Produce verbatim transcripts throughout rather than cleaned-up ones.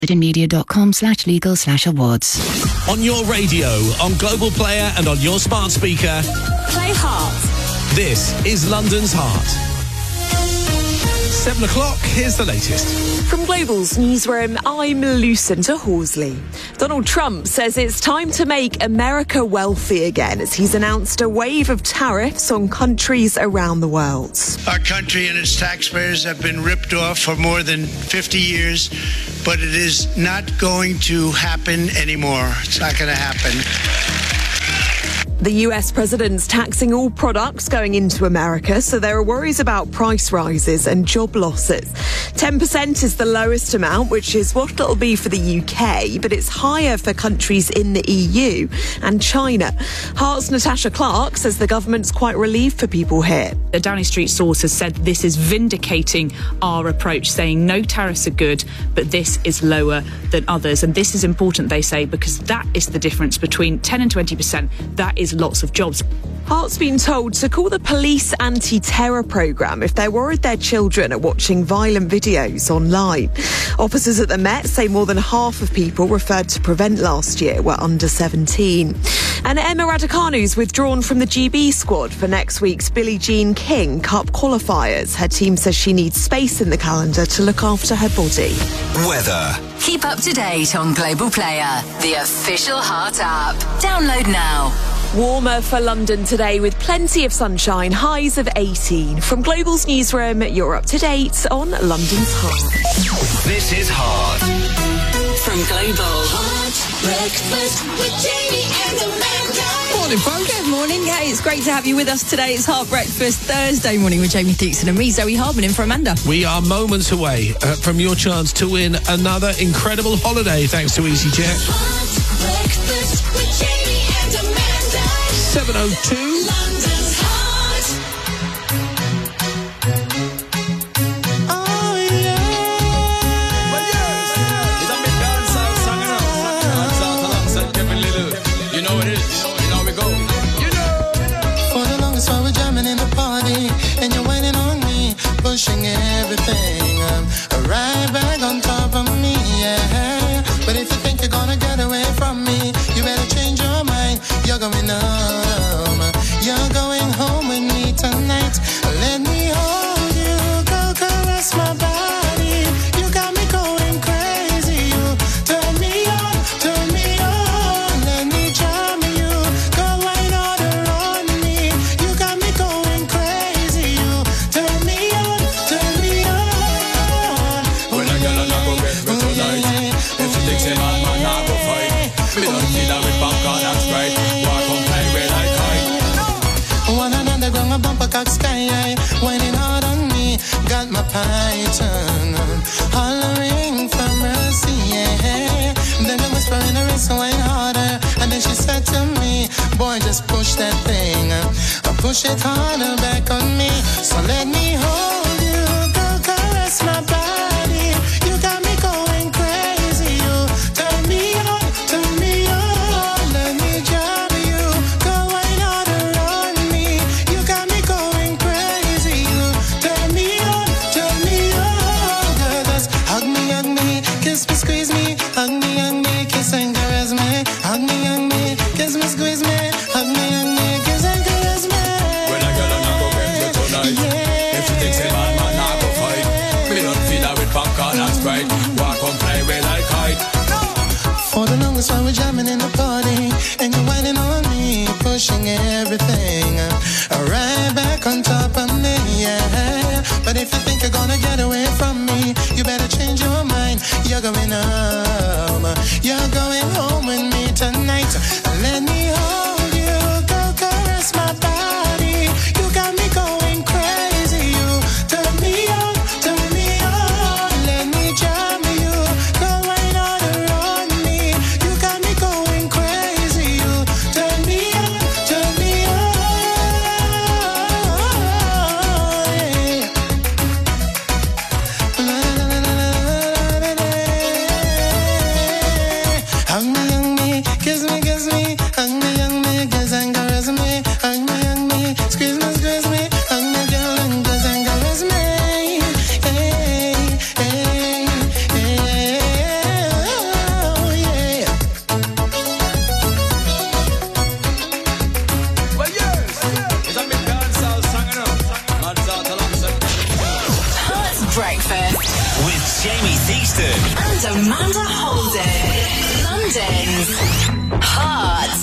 media.com slash legal slash awards. On your radio, on Global Player and on your smart speaker. Play Heart. This is London's Heart. Seven o'clock, here's the latest. From Global's newsroom, I'm Lucinda Horsley. Donald Trump says it's time to make America wealthy again as he's announced a wave of tariffs on countries around the world. Our country and its taxpayers have been ripped off for more than fifty years, but it is not going to happen anymore. It's not going to happen. The U S president's taxing all products going into America, so there are worries about price rises and job losses. ten percent is the lowest amount, which is what it'll be for the U K, but it's higher for countries in the E U and China. Heart's Natasha Clark says the government's quite relieved for people here. The Downing Street source has said this is vindicating our approach, saying no tariffs are good, but this is lower than others. And this is important, they say, because that is the difference between ten and twenty percent. That is lots of jobs. Heart's been told to call the police anti-terror programme if they're worried their children are watching violent videos online. Officers at the Met say more than half of people referred to Prevent last year were under seventeen. And Emma Raducanu's withdrawn from the G B squad for next week's Billie Jean King Cup qualifiers. Her team says she needs space in the calendar to look after her body. Weather. Keep up to date on Global Player, the official Heart app. Download now. Warmer for London today with plenty of sunshine, highs of eighteen. From Global's newsroom, you're up to date on London's Heart. This is Heart. From Global. Heart Breakfast with Jamie and Amanda. Morning, folks. Good morning. Hey, it's great to have you with us today. It's Heart Breakfast Thursday morning with Jamie Dixon and me, Zoe Hardman, in for Amanda. We are moments away uh, from your chance to win another incredible holiday thanks to EasyJet. Heart Breakfast with Jamie and Amanda. seven oh two. London's Heart. Oh, yeah. Well, yeah. It's a big dancehall song, you know. Dancehall alongside Kevin Little. You know what it is. You know how we go. You know. For the longest while we're jamming in the party, and you're waiting on me, pushing everything. Um, right back on top of me, yeah. But if you think you're gonna get away from me, you better change your mind. You're going home. You're going home with me tonight. Let me hold you, go caress my body. You got me going crazy. You turn me on, turn me on. Let me charm you, go right all around me. You got me going crazy. You turn me on, turn me on. When I get on, I go get me tonight. If you think say man, man, I go fight. Me don't feel that with popcorn and Sprite. One another ground, a bumper cock sky high, whining hard on me, got my python hollering for mercy, yeah. Then I whisper in her wrist, wine harder, and then she said to me, boy, just push that thing, I push it harder back on me, so let me hold you, go caress my body, you got me going crazy, you turn me on, turn me on, let me drive you, go right out around. You got me going crazy. You turn me on, turn me on. Girl, just hug me, hug me, kiss me, squeeze me, hug me, hug me, kiss and caress me, hug me, hug me, kiss me, squeeze me, hug me, hug me, kiss and caress me. When I get on, I go get me tonight. Yeah. If you think say man, man, I go fight. Me don't feel that with popcorn and Sprite. Walk on, play with like kite. For the longest while we're jamming in the party, and you're whining on me, pushing everything right back on top of me, yeah. But if you think you're gonna get away from me, you better change your mind. You're going home. You're going home with me tonight. Let me hold you, go caress my body. You got me going crazy. You turn me on, turn me on. Let me jam you, go right all around me. You got me going crazy. You turn me on, turn me on. Yeah. La, la, la, la, la, la, la, la. Amanda Holden. London's Heart.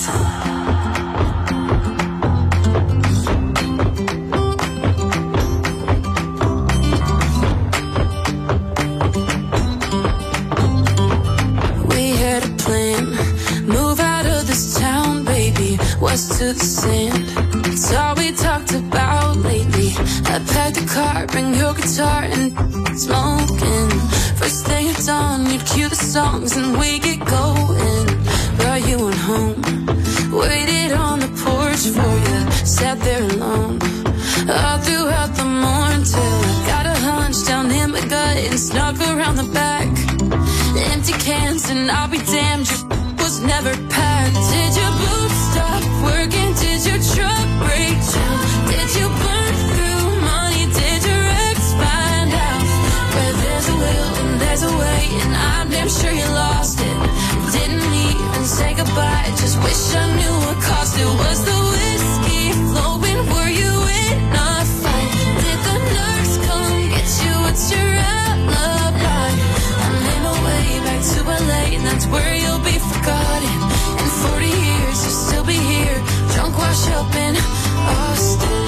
West to the sand. It's all we talked about lately. I packed the car, bring your guitar and smoking. First thing at dawn, you'd cue the songs and we get going. Brought you on home, waited on the porch for you, sat there alone all throughout the morning till I got a hunch down in my gut and snuck around the back. Empty cans and I'll be damned, your was never packed. Did your boots stop working? Did your truck break down? Did you burn through money? Did your ex find out? Where there's a will and there's a way, and I'm damn sure you lost it. Didn't even say goodbye, just wish I knew what cost it. Was the whiskey flowing? Were you in a fight? Did the nurse come get you? What's your alibi? I made my way back to L A, and that's where you'll be forgotten. In forty years you'll still be here, drunk, washed up in Austin.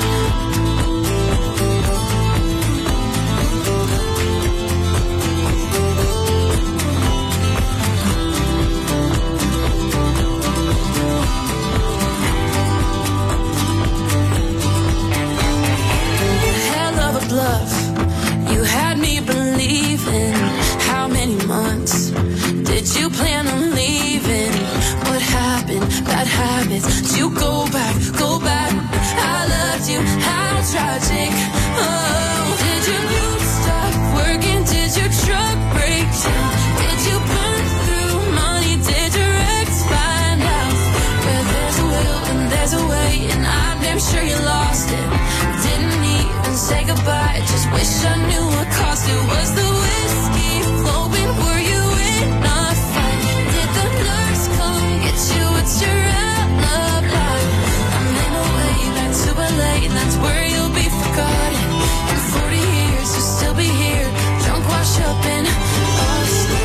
Hell of a bluff, you had me believing. How many months did you plan on leaving? What happened? Bad habits. Did you go back? Go back. I loved you. How tragic. Oh, did your boots stop working? Did your truck break down? Did you burn through money? Did your ex find out? Where there's a will and there's a way, and I'm damn sure you lost it. Didn't even say goodbye, just wish I knew what cost it. Was the whiskey flowing? Were you in a fight? Did the nurse come get you? What's your alibi? I made my way back to L A, and that's where you'll be forgotten. In forty years you'll still be here, drunk, washed up in Austin.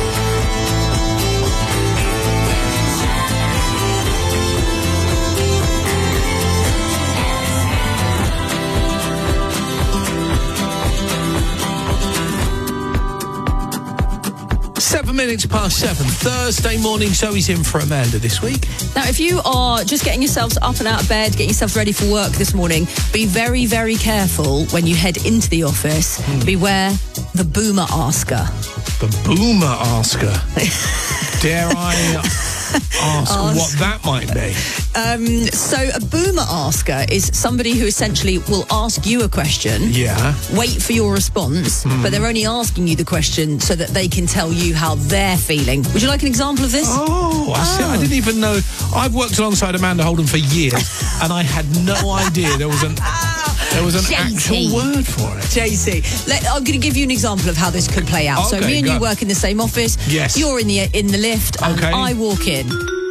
Seven minutes past seven. Thursday morning, Zoe's in for Amanda this week. Now, if you are just getting yourselves up and out of bed, getting yourselves ready for work this morning, be very, very careful when you head into the office. Mm. Beware the boomer asker. The boomer asker. Dare I ask, ask what that might be? Um, so a boomer asker is somebody who essentially will ask you a question, yeah, wait for your response, mm. but they're only asking you the question so that they can tell you how they're feeling. Would you like an example of this? Oh, I, see. Oh. I didn't even know. I've worked alongside Amanda Holden for years, and I had no idea there was an there was an J T. actual word for it. J C. Let, I'm going to give you an example of how this could play out. Okay, so me and go. you work in the same office. Yes. You're in the in the lift, and Okay. I walk in.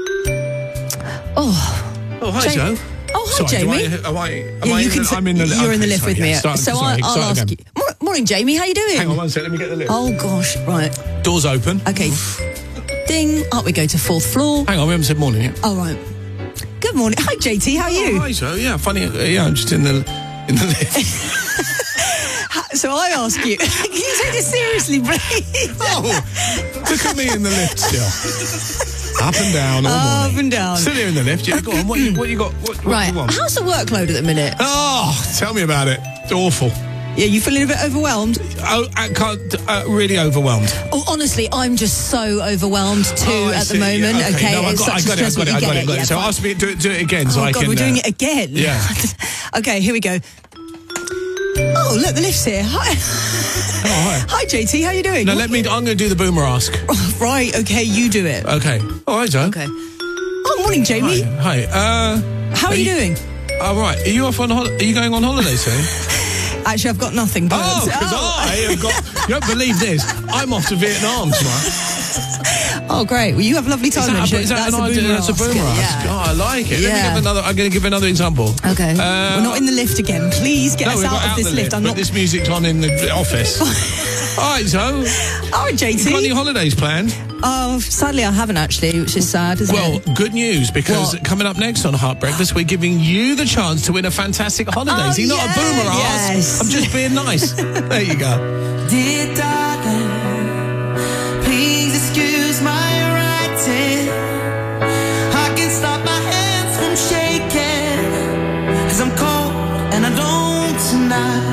Oh. Oh, hi, Jay- Joe. Oh, hi, Sorry, do Jamie. I, am I, am Yeah, I you in can the, say- I'm in the You're okay, in the lift sorry, with yeah, me. start- so sorry, I, I'll start ask again. you. Mor- Morning, Jamie. How you doing? Hang on one sec, let me get the lift. Oh gosh, right. Doors open. Okay. Ding. Up we go to fourth floor. Hang on, we haven't said morning yet. Oh right. Good morning. Hi, J T. How are you? Oh, hi, Joe. Yeah, funny. uh, Yeah, I'm just in the in the lift. So I ask you, can you take this seriously, please? Oh, look at me in the lift still. Up and down all Up morning. and down. Still here in the lift. Yeah, go on. What you, what you got? What, what Right. you want? How's the workload at the minute? Oh, tell me about it. It's awful. Yeah, you feeling a bit overwhelmed? Oh, I can't. Uh, really overwhelmed. Oh, honestly, I'm just so overwhelmed too Oh, I at see. the moment. Yeah, okay, No, I it's got, I such got a it. I stressful. got it. I You got get it. I got yeah, it. So fine. ask me do it, do it again. So Oh I God, can. we're doing uh, it again. Yeah. Okay, here we go. Oh, look, the lift's here. Hi. Oh, hi. Hi, J T. How you doing? No, let me. I'm going to do the boomer ask. Right. Okay, you do it. Okay. All right, Joe. Okay. Oh, morning, Jamie. Hi. Hi. Uh, How are, you, doing? All right. Are you off on? Hol- are you going on holiday soon? Actually, I've got nothing. But Oh, because I have got. You don't believe this. I'm off to Vietnam tomorrow. Oh, great. Well, you have a lovely time. Is that, then, a, is that That's an a idea? boomer That's a ask. boomer ask. Yeah. Oh, I like it. Let me Yeah. give another. I'm going to give another example. Okay. Uh, We're not in the lift again. Please get no, us we've out got of out this the lift. lift. I'm but not. this music's on in the office. All right, so. All right, J T. You got any holidays planned? Oh, sadly, I haven't actually, which is sad, isn't well, it? Well, good news, because what? coming up next on Heart Breakfast, we're giving you the chance to win a fantastic holidays. Oh, You're not yeah, a boomer ass. yes. I'm just being nice. There you go. Dear darling, please excuse my writing. I can stop my hands from shaking, 'cause I'm cold and I don't tonight.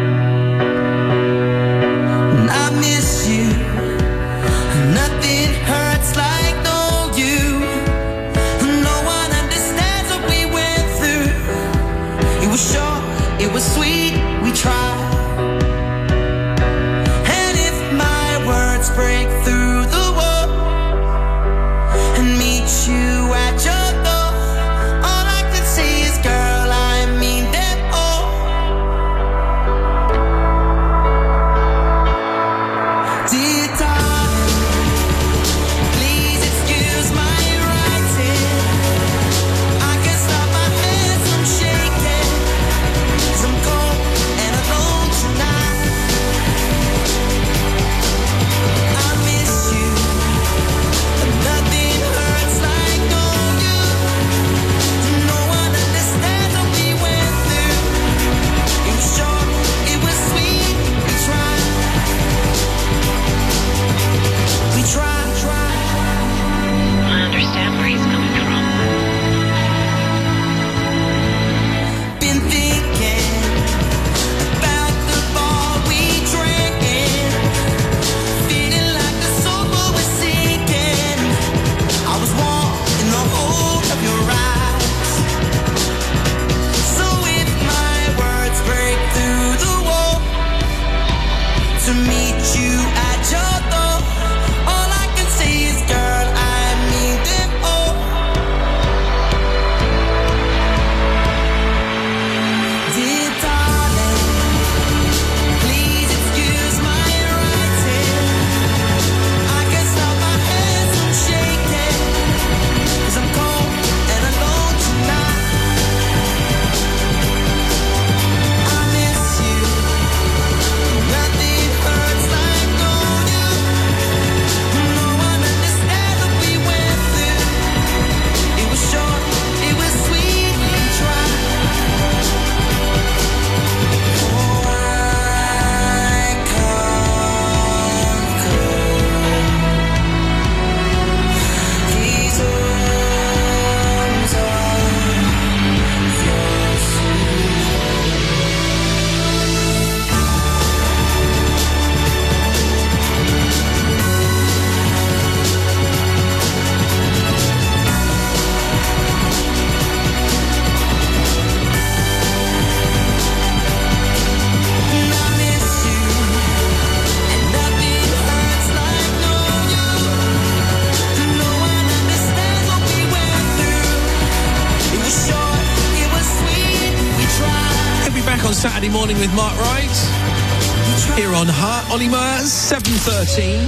And I miss you. Nothing hurts like no you. No one understands what we went through. It was short, it was sweet, we tried. Break through the wall and meet you at your door. All I can say is, girl, I mean them all. Dear darling, please excuse my writing. I can't stop my hands from shaking, 'cause I'm cold and alone tonight. Saturday morning with Mark Wright here on Heart. Ollie Meyer, seven thirteen.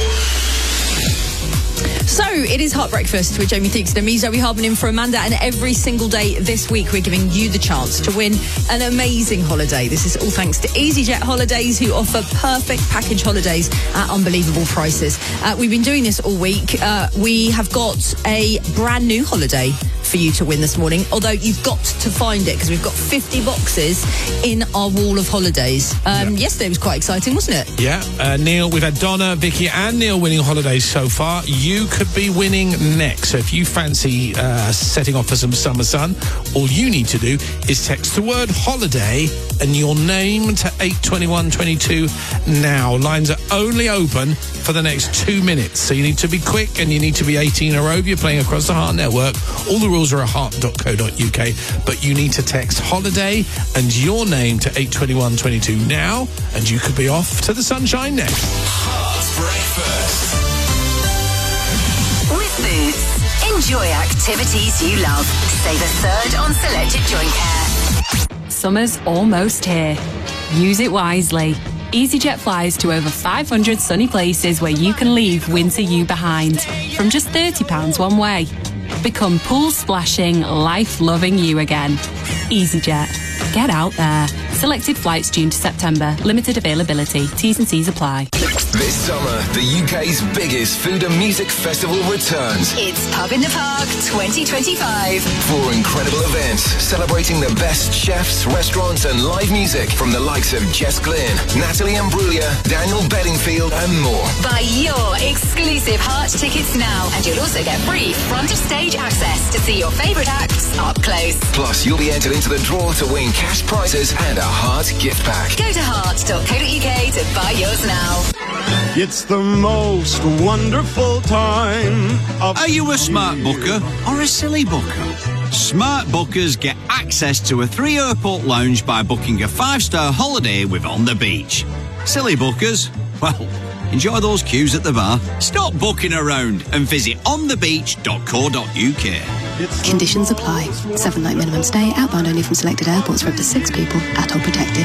So it is Heart Breakfast with Jamie Theakston and me, Zoe Harbin, in for Amanda, and every single day this week we're giving you the chance to win an amazing holiday. This is all thanks to EasyJet Holidays, who offer perfect package holidays at unbelievable prices. Uh, we've been doing this all week. Uh, we have got a brand new holiday for you to win this morning, although you've got to find it because we've got fifty boxes in our wall of holidays. Um, yeah. Yesterday was quite exciting, wasn't it? Yeah. Uh, Neil, we've had Donna, Vicky and Neil winning holidays so far. You could be winning next. So if you fancy uh, setting off for some summer sun, all you need to do is text the word holiday and your name to eight twenty-one twenty-two now. Lines are only open for the next two minutes. So you need to be quick and you need to be eighteen or over. You're playing across the Heart Network. All the rules are at heart dot co dot uk, but you need to text holiday and your name to eight twenty-one twenty-two now, and you could be off to the sunshine next. Heart Breakfast. With Boots, enjoy activities you love. Save a third on selected joint care. Summer's almost here. Use it wisely. EasyJet flies to over five hundred sunny places where you can leave winter you behind from just thirty pounds one way. Become pool splashing, life loving you again. EasyJet. Get out there. Selected flights June to September. Limited availability. T's and C's apply. This summer, the U K's biggest food and music festival returns. It's Pub in the Park twenty twenty-five. Four incredible events celebrating the best chefs, restaurants and live music from the likes of Jess Glynn, Natalie Imbruglia, Daniel Bedingfield and more. Buy your exclusive Heart tickets now and you'll also get free front of stage access to see your favourite acts up close. Plus, you'll be entered into the draw to win cash prizes and a Heart gift pack. Go to heart dot co dot uk to buy yours now. It's the most wonderful time of... Are you a smart booker or a silly booker? Smart bookers get access to a three-airport lounge by booking a five-star holiday with On the Beach. Silly bookers? Well, enjoy those queues at the bar. Stop booking around and visit on the beach dot co dot uk. Conditions apply. Seven-night minimum stay, outbound only from selected airports for up to six people, atoll protected.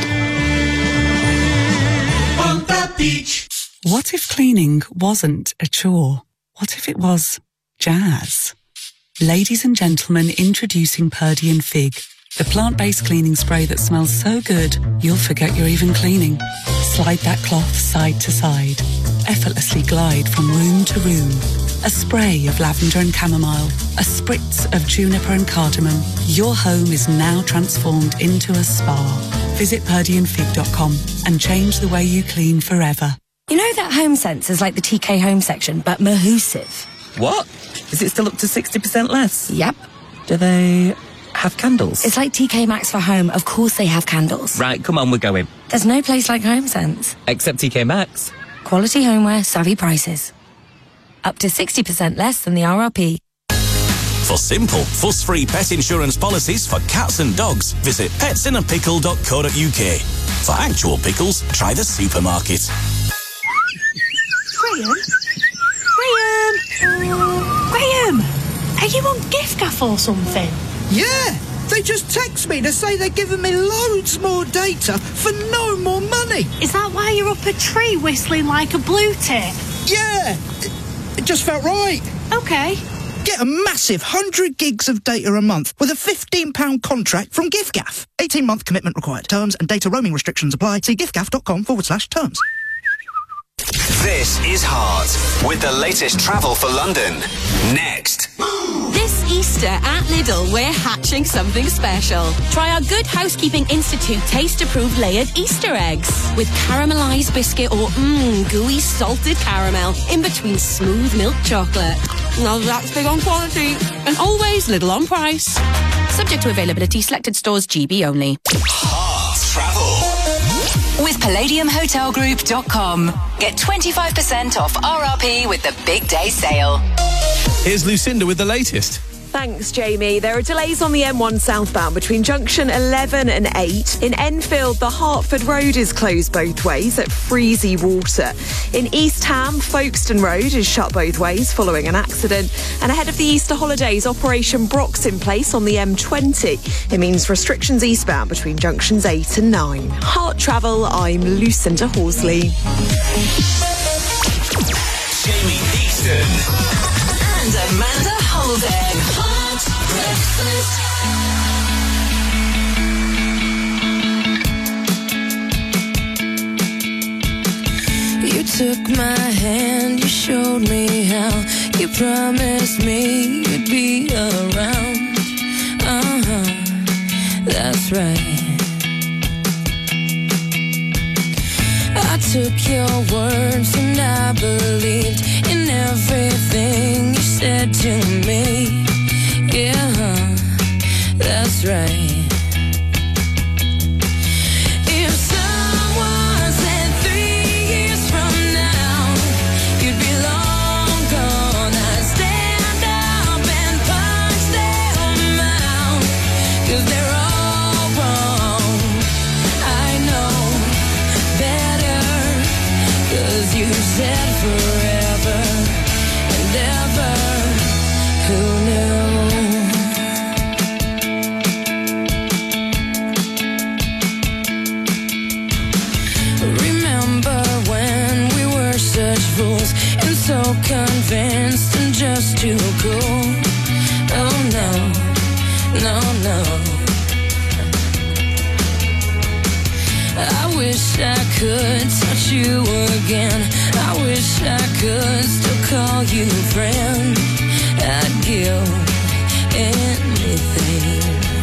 On the beach. What if cleaning wasn't a chore? What if it was jazz? Ladies and gentlemen, introducing Purdy and Fig, the plant-based cleaning spray that smells so good, you'll forget you're even cleaning. Slide that cloth side to side. Effortlessly glide from room to room. A spray of lavender and chamomile. A spritz of juniper and cardamom. Your home is now transformed into a spa. Visit purdy and fig dot com and change the way you clean forever. You know that Home Sense is like the T K Home section, but Mahoosive. What? Is it still up to sixty percent less? Yep. Do they have candles? It's like T K Maxx for home. Of course they have candles. Right, come on, we're going. There's no place like Home Sense. Except T K Maxx. Quality homeware, savvy prices. Up to sixty percent less than the R R P. For simple, fuss-free pet insurance policies for cats and dogs, visit pets in a pickle dot co dot uk. For actual pickles, try the supermarket. Graham? Graham? Graham? Are you on giffgaff or something? Yeah! They just text me to say they're giving me loads more data for no more money. Is that why you're up a tree whistling like a blue tit? Yeah! It, it just felt right. Okay. Get a massive one hundred gigs of data a month with a fifteen pound contract from giffgaff. eighteen month commitment required. Terms and data roaming restrictions apply. See giffgaff.com forward slash terms. This is Heart with the latest travel for London. Next. This Easter at Lidl, we're hatching something special. Try our Good Housekeeping Institute taste-approved layered Easter eggs with caramelised biscuit or mmm, gooey salted caramel in between smooth milk chocolate. Now that's big on quality and always Lidl on price. Subject to availability, selected stores, G B only. Heart travel. With palladium hotel group dot com. Get twenty-five percent off R R P with the big day sale. Here's Lucinda with the latest. Thanks, Jamie. There are delays on the M one southbound between junction eleven and eight. In Enfield, the Hertford Road is closed both ways at Freezy Water. In East Ham, Folkestone Road is shut both ways following an accident. And ahead of the Easter holidays, Operation Brock's in place on the M twenty. It means restrictions eastbound between junctions eight and nine. Heart Travel, I'm Lucinda Horsley. Jamie Easton. And Amanda Holden. Hot breakfast. You took my hand, you showed me how. You promised me you'd be around. Uh-huh, that's right. I took your words and I believed in everything you said to me. Yeah, that's right. If someone said three years from now you'd be long gone, I'd stand up and punch them out, 'cause they're all wrong. I know better, 'cause you said forever and ever. Who knew? Remember when we were such fools and so convinced and just too cool? Oh no, no, no. wish I could touch you again. I wish I could still call you friend. I'd give anything.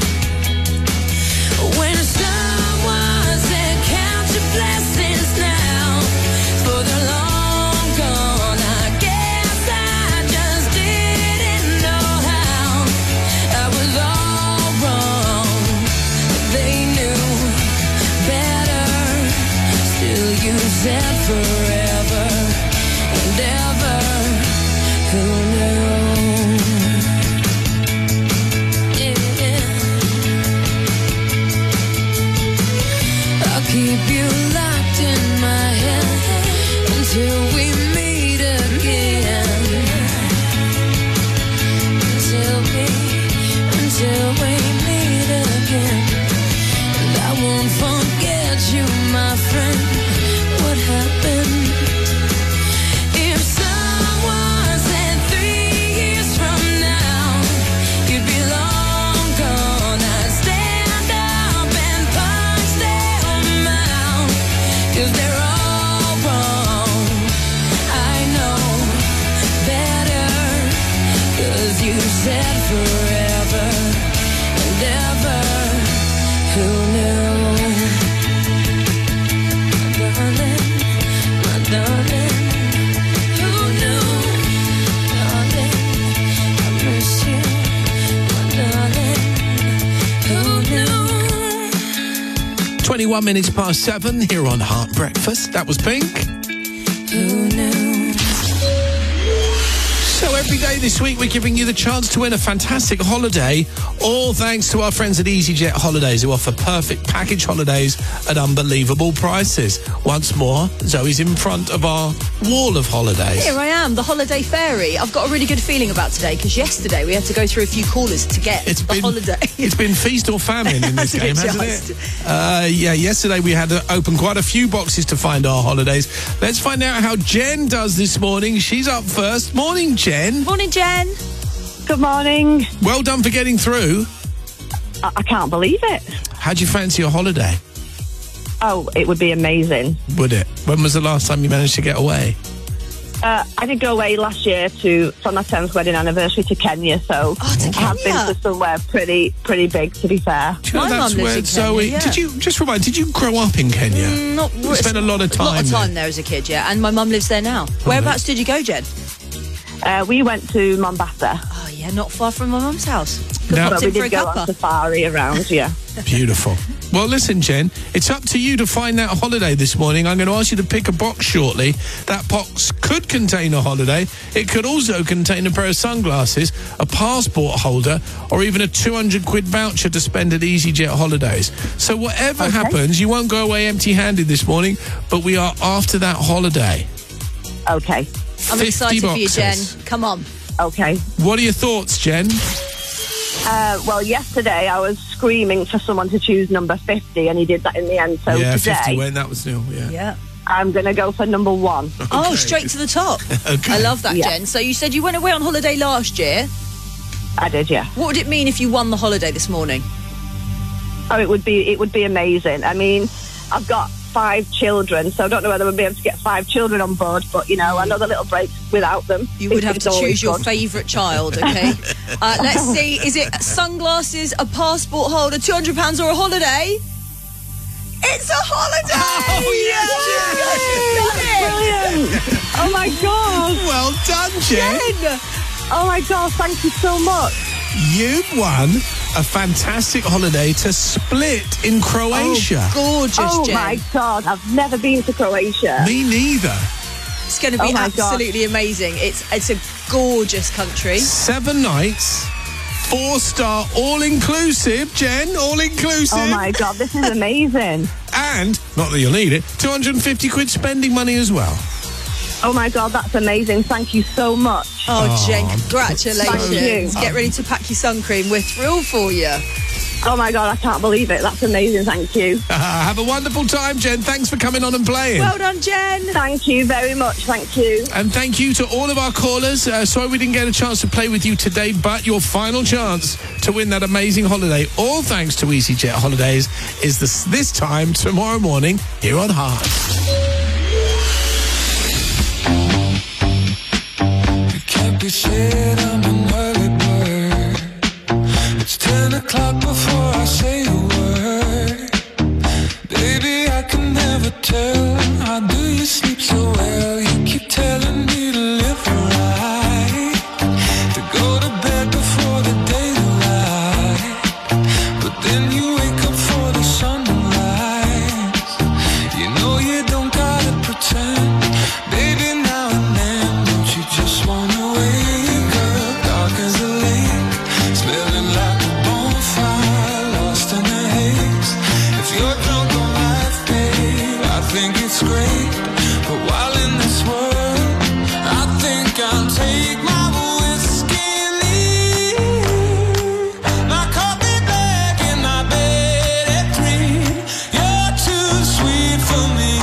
When someone said count your blessings now, for the long gone, I guess I just didn't know how. I was all wrong, but they knew better. Still you said forever and ever. Who knew? Keep you locked in my head until we meet again. Until we, until we meet again. And I won't forget you, my friend. What happened? If someone said three years from now you'd be long gone, I'd stand up and punch them out, 'cause they're all wrong. I know better, 'cause you said forever and ever. Who knew? My darling, my darling. Who knew? Darling, I miss you. My darling, who knew? twenty-one minutes past seven here on Heart Breakfast. That was Pink. Who knew? So every day this week we're giving you the chance to win a fantastic holiday, all thanks to our friends at EasyJet Holidays, who offer perfect package holidays at unbelievable prices. Once more, Zoe's in front of our wall of holidays. Here I am, the holiday fairy. I've got a really good feeling about today because yesterday we had to go through a few callers to get It's the been- holiday. It's been feast or famine in this Hasn't game, it hasn't just? it? Uh, yeah, yesterday we had to open quite a few boxes to find our holidays. Let's find out how Jen does this morning. She's up first. Morning, Jen. Morning, Jen. Good morning. Well done for getting through. I, I can't believe it. How'd you fancy your holiday? Oh, it would be amazing. Would it? When was the last time you managed to get away? Uh, I did go away last year to for my tenth wedding anniversary to Kenya, so Oh, to I have been Kenya. to somewhere pretty pretty big, to be fair. Do you know My that's mum lives where in Zoe? Kenya, yeah. Did you just remind? Did you grow up in Kenya? Mm, not You spent a lot of time. A lot of there. time there as a kid, yeah. And my mum lives there now. Whereabouts did you go, Jen? Uh, we went to Mombasa. Oh, yeah, not far from my mum's house. Now- Popped So we in for a did go on cuppa. safari around, yeah. Beautiful. Well, listen, Jen, it's up to you to find that holiday this morning. I'm going to ask you to pick a box shortly. That box could contain a holiday. It could also contain a pair of sunglasses, a passport holder, or even a two hundred quid voucher to spend at EasyJet Holidays. So whatever Okay. happens, you won't go away empty-handed this morning, but we are after that holiday. Okay. I'm fifty excited for you, Jen. boxes. Come on. Okay. What are your thoughts, Jen? Uh, well, yesterday I was screaming for someone to choose number fifty, and he did that in the end. So yeah, fifty today, went. That was new. Yeah. Yeah. I'm going to go for number one. Oh, straight to the top. Okay. I love that, Yeah. Jen. So you said you went away on holiday last year. I did, yeah. What would it mean if you won the holiday this morning? Oh, it would be it would be amazing. I mean, I've got five children, so I don't know whether we'll be able to get five children on board, but, you know, another little break without them. You would have It's to always choose your good. favourite child, okay? uh, let's see. Is it sunglasses, a passport holder, two hundred pounds or a holiday? It's a holiday! Oh, yes! Brilliant! Oh, my God! Well done, Jen. Jen! Oh, my God, thank you so much. You've won a fantastic holiday to Split in Croatia. Oh, gorgeous, Oh, Jen. my God, I've never been to Croatia. Me neither. It's going to be Oh, my God. absolutely amazing. It's it's a gorgeous country. Seven nights, four star, all inclusive. Jen, all inclusive. Oh, my God, this is amazing. And, not that you'll need it, two hundred fifty quid spending money as well. Oh, my God, that's amazing. Thank you so much. Oh, Oh, Jen, congratulations. Thank you. Get ready to pack your sun cream. We're thrilled for you. Oh my God, I can't believe it. That's amazing. Thank you. Uh, have a wonderful time, Jen. Thanks for coming on and playing. Well done, Jen. Thank you very much. Thank you. And thank you to all of our callers. Uh, sorry we didn't get a chance to play with you today, but your final chance to win that amazing holiday, all thanks to EasyJet Holidays, is this, this time tomorrow morning here on Heart. Can't be said I'm an early bird. It's ten o'clock before I say a word. Baby, I can never tell. How do you sleep so well? You keep telling me to live right, to go to bed before the daylight. But then you wake up for the sun to rise. You know you don't gotta pretend. Baby, now and then, don't you just wanna wake up dark as a lake, smelling like a bonfire, lost in the haze. If you're drunk on life, babe, I think it's great. But while in this world, I think I'll take my whiskey and leave. My coffee black and my bed at three. You're too sweet for me.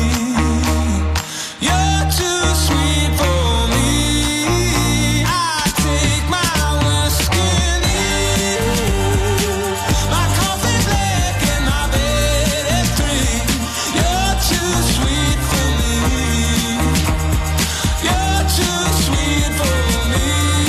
You're too sweet for me. I take my whiskey and leave. My coffee black and my bed at three. You're too sweet for me. You're too sweet for me.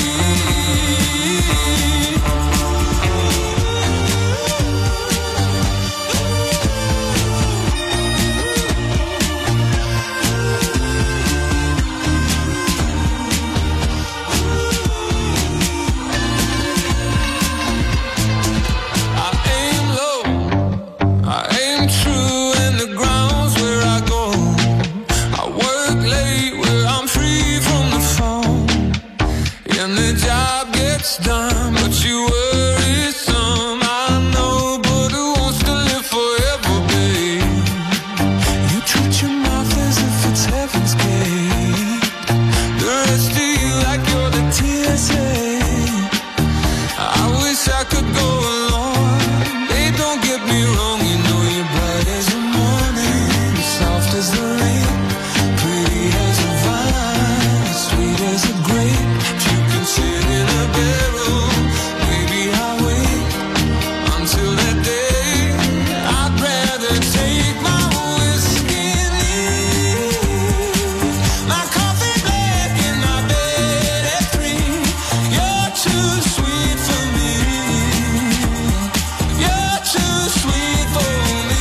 I aim low, I aim true, and the ground's where I go. I work late where I'm free from the phone, and the job gets done, but you worry some. I know, but who wants to live forever, babe? You treat your mouth as if it's heaven's gate. The rest of you like you're the T S A. I wish I could go along. Babe, don't get me wrong, you know you're bright as the morning, soft as the rain, pretty as a vine, sweet as a grape. You can sit in a bedroom, maybe I'll wait until that day. I'd rather take my whiskey and leave. My coffee black and my bed at three. You're too sweet for me. You're too sweet for me.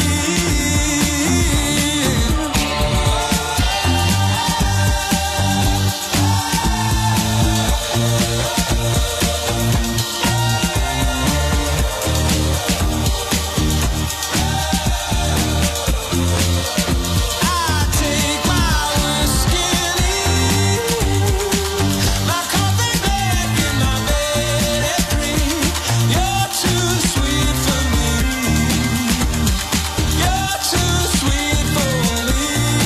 I take my whiskey and leave. My coffee black and my bed at three. You're too sweet for me. You're too sweet for me.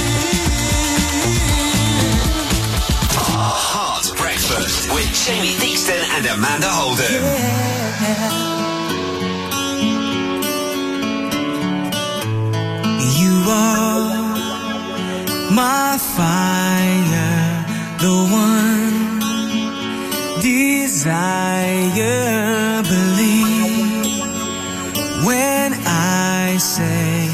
Heart Breakfast with Jamie Theakston and Amanda Holden. You are my fire, the one desire. Believe when I say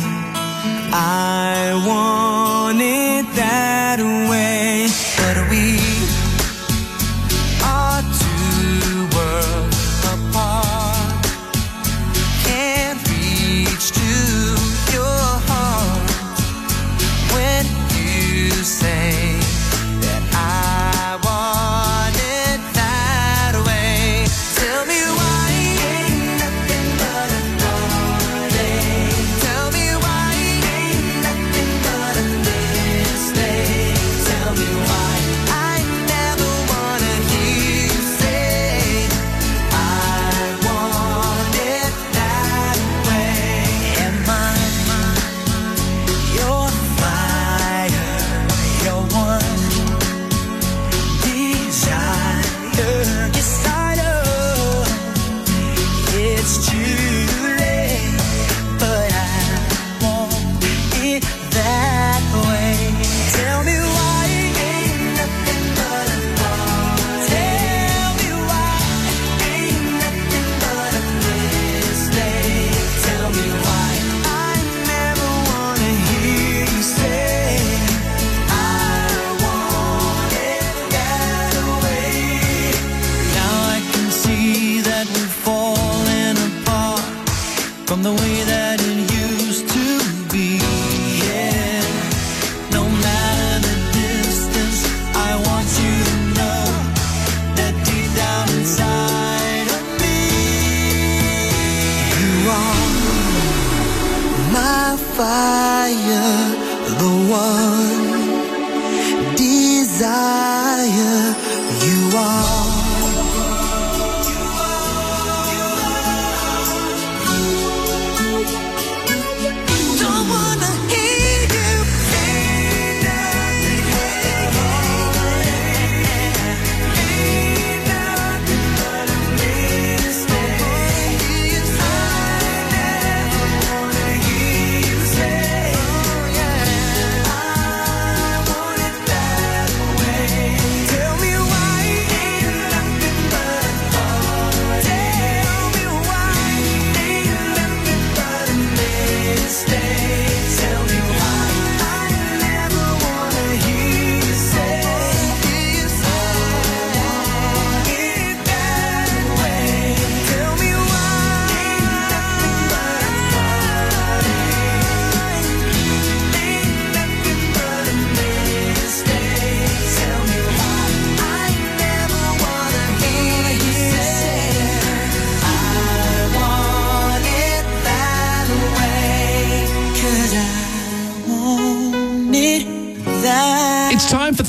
I want it that way. But we are two worlds apart. Can't reach to your heart when you say that I want it that way. Tell me why ain't nothing but a heartache. Tell me why ain't nothing but a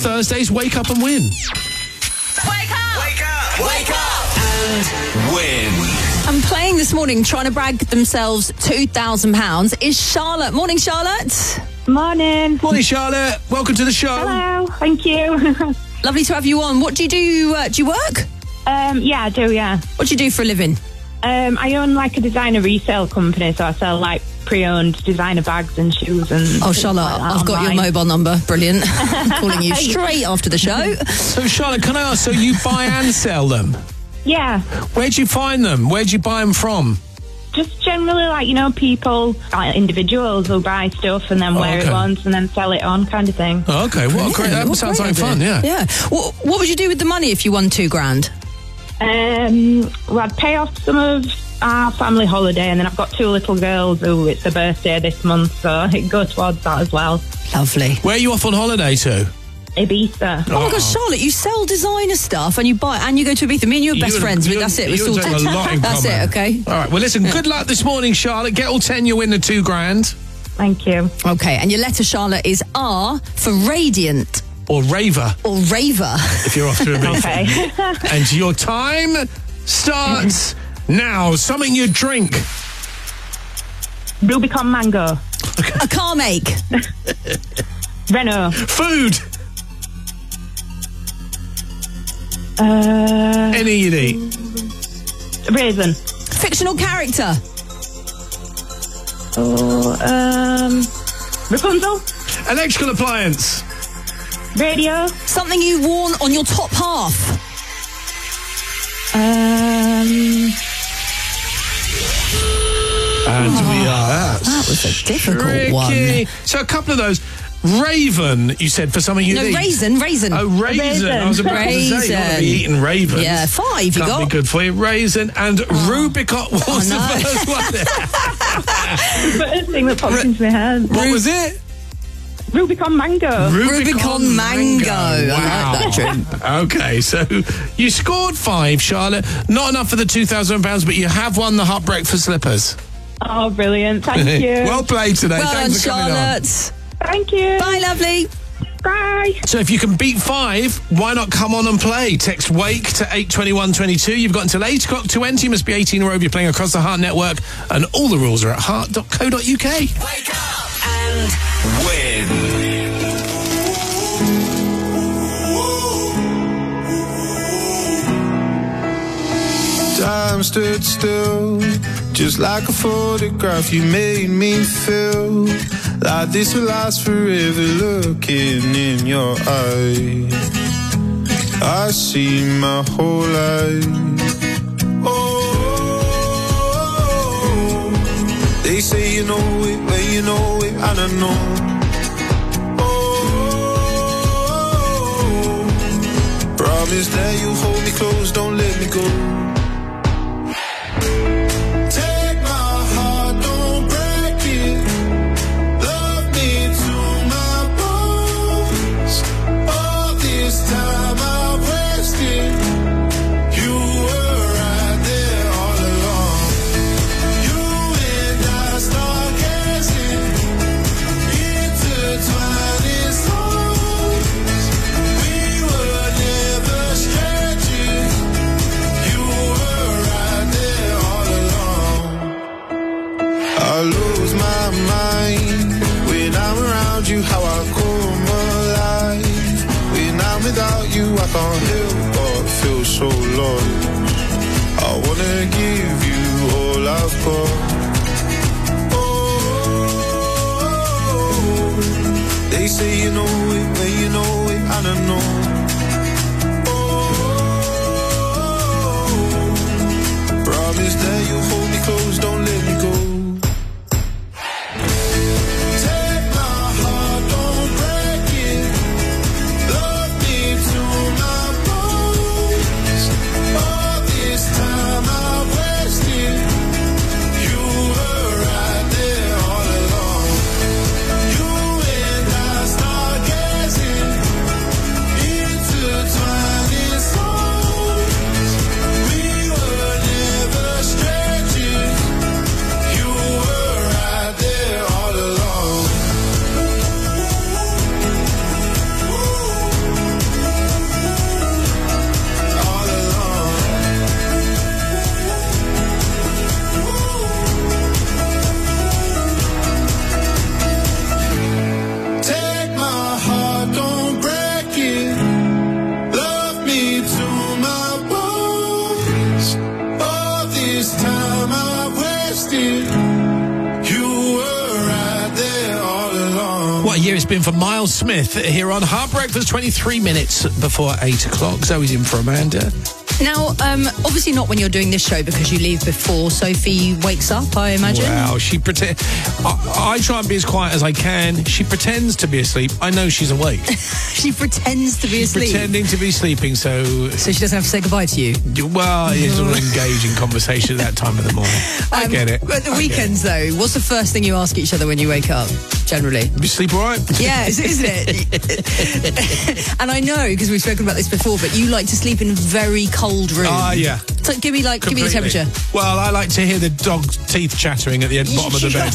Thursdays, wake up and win. Wake up! Wake up! Wake up! And win. And playing this morning, trying to brag themselves two thousand pounds, is Charlotte. Morning, Charlotte. Morning. Morning, Charlotte. Welcome to the show. Hello. Thank you. Lovely to have you on. What do you do? Uh, do you work? Um, yeah, I do, yeah. What do you do for a living? Um, I own like a designer resale company, so I sell like pre-owned designer bags and shoes and... Oh, Charlotte, like I've got your mobile number. Brilliant. I'm calling you straight after the show. So, Charlotte, can I ask, so you buy and sell them? Yeah. Where'd you find them? Where'd you buy them from? Just generally, like, you know, people, like individuals will buy stuff and then Oh, wear okay. it once and then sell it on kind of thing. Oh, okay, well, great. That What sounds great like idea. fun, yeah. Yeah. What, what would you do with the money if you won two grand? Um, well, I'd pay off some of our family holiday, and then I've got two little girls who it's their birthday this month, so it goes towards that as well. Lovely. Where are you off on holiday to? Ibiza. Oh, my gosh, Charlotte, you sell designer stuff and you buy and you go to Ibiza. Me and you are You best and- friends. you But that's and- it. We're you and sorted. have a lot in That's common. it, okay? All right, well, listen, good luck this morning, Charlotte. Get all ten, you win the two grand. Thank you. Okay, and your letter, Charlotte, is R for radiant. Or raver, Or raver. if you're off to Ibiza. Okay. And your time starts now. Something you drink. Rubicon Mango. A car make. Renault. Food. Uh, Any you'd eat. Raisin. Fictional character. Oh, um, Rapunzel. Electrical appliance. Radio. Something you worn on your top half. Um, And we are. That was a difficult tricky. one. So a couple of those. Raven, you said, for something you No, eat. raisin, raisin. Oh, raisin. Raisin. I was about to say, you want to be Raisin. eating ravens. Yeah, five you Can't got. be good for you. Raisin and Rubicon. What was no. the first one? first thing that popped into my head. What was it? Rubicon Mango. Rubicon Mango. I Wow. like that drink. Okay, so you scored five, Charlotte. Not enough for the two thousand pounds, but you have won the hot breakfast slippers. Oh, brilliant. Thank you. Well played today. Well done, Thanks for coming on. Charlotte. Thank you. Bye, lovely. Bye. So if you can beat five, why not come on and play? Text WAKE to eight twenty-one twenty-two. You've got until eight o'clock to enter. You must be eighteen or over. You're playing across the Heart Network, and all the rules are at heart dot co dot uk. Wake up and win. Time stood still, just like a photograph. You made me feel like this will last forever. Looking in your eyes, I see my whole life. Oh, they say you know it, when you know it, I don't know. Oh, promise that you hold me close, don't let me go. I lose my mind when I'm around you, how I come alive. When I'm without you, I can't help but feel so lost. I wanna give you all I've got. Oh, they say you know it, when you know it, I don't know. Oh, promise that you'll hold me close, don't let me go. it's been for Miles Smith here on Hard Breakfast, twenty-three minutes before eight o'clock. Zoe's in for Amanda. Now, um, obviously not when you're doing this show because you leave before Sophie wakes up, I imagine. Well, she pretend. I, I try and be as quiet as I can. She pretends to be asleep. I know she's awake. She pretends to be she's asleep. Pretending to be sleeping, so so she doesn't have to say goodbye to you. Well, you sort of engage in conversation at that time of the morning. I Um, get it. But the I weekends, though, what's the first thing you ask each other when you wake up? Generally, you sleep all right? Yeah, isn't it? And I know because we've spoken about this before, but you like to sleep in very cold rooms. Ah, yeah. So give me like, Completely. give me the temperature. Well, I like to hear the dog's teeth chattering at the end, bottom of the bed.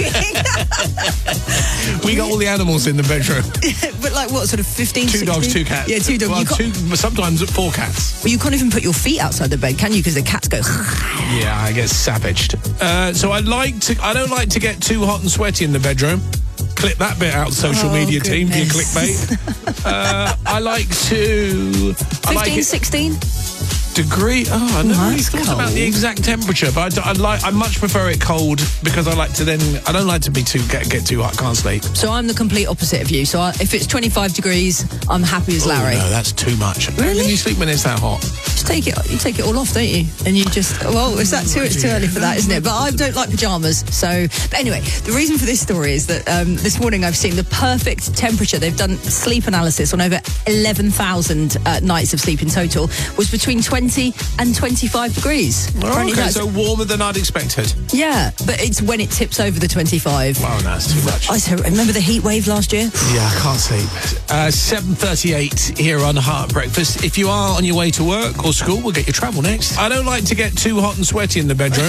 We got all the animals in the bedroom. But like what, sort of fifteen, Two sixteen? dogs, two cats. Yeah, two dogs. Well, You can't- two, sometimes four cats. Well, you can't even put your feet outside the bed, can you? Because the cats go. Yeah, I get savaged. Uh, so I like to. I don't like to get too hot and sweaty in the bedroom. Clip that bit out, social Oh, media team, for your goodness. clickbait. uh, I like to. I like fifteen, it, sixteen? degree. Oh, I never Oh, really that's thought about cold. the exact temperature, but I, I like. I much prefer it cold because I like to then. I don't like to be too get get too hot. Can't sleep. So I'm the complete opposite of you. So I, if it's twenty-five degrees, I'm happy as Oh, Larry. no, that's too much. Really? When you sleep when it's that hot. Just take it. You take it all off, don't you? And you just. Well, is that too? It's too early for that, isn't it? But I don't like pajamas. So, but anyway, the reason for this story is that um, this morning I've seen the perfect temperature. They've done sleep analysis on over eleven thousand uh, nights of sleep in total. Was between twenty and twenty-five degrees. Apparently Okay, that's- so warmer than I'd expected. yeah, but it's when it tips over the twenty-five. Oh, no, that's too much. I so remember the heat wave last year. Yeah, I can't sleep. Uh, seven thirty-eight here on Heart Breakfast. If you are on your way to work or school, we'll get your travel next. I don't like to get too hot and sweaty in the bedroom.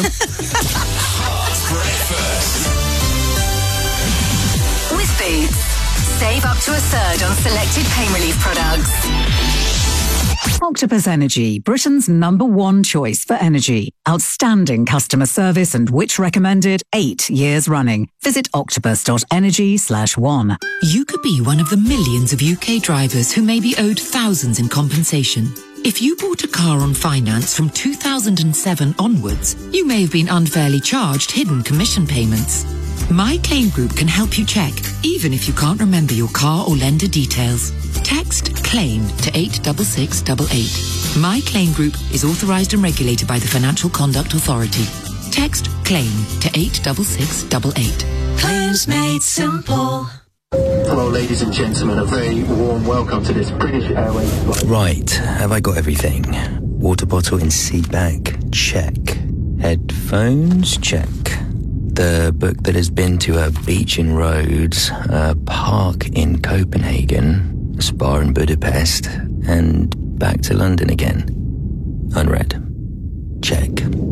With Boots, save up to a third on selected pain relief products. Octopus Energy, Britain's number one choice for energy. Outstanding customer service and which recommended eight years running. Visit octopus.energy slash one. You could be one of the millions of U K drivers who may be owed thousands in compensation. If you bought a car on finance from two thousand seven onwards, you may have been unfairly charged hidden commission payments. My Claim Group can help you check, even if you can't remember your car or lender details. Text CLAIM to eight six six eight eight. My Claim Group is authorised and regulated by the Financial Conduct Authority. Text CLAIM to eight six six eight eight. Claims made simple. Hello, ladies and gentlemen. A very warm welcome to this British Airways flight. Right, have I got everything? Water bottle in seat back? Check. Headphones? Check. The book that has been to a beach in Rhodes, a park in Copenhagen, a spa in Budapest, and back to London again. Unread. Check.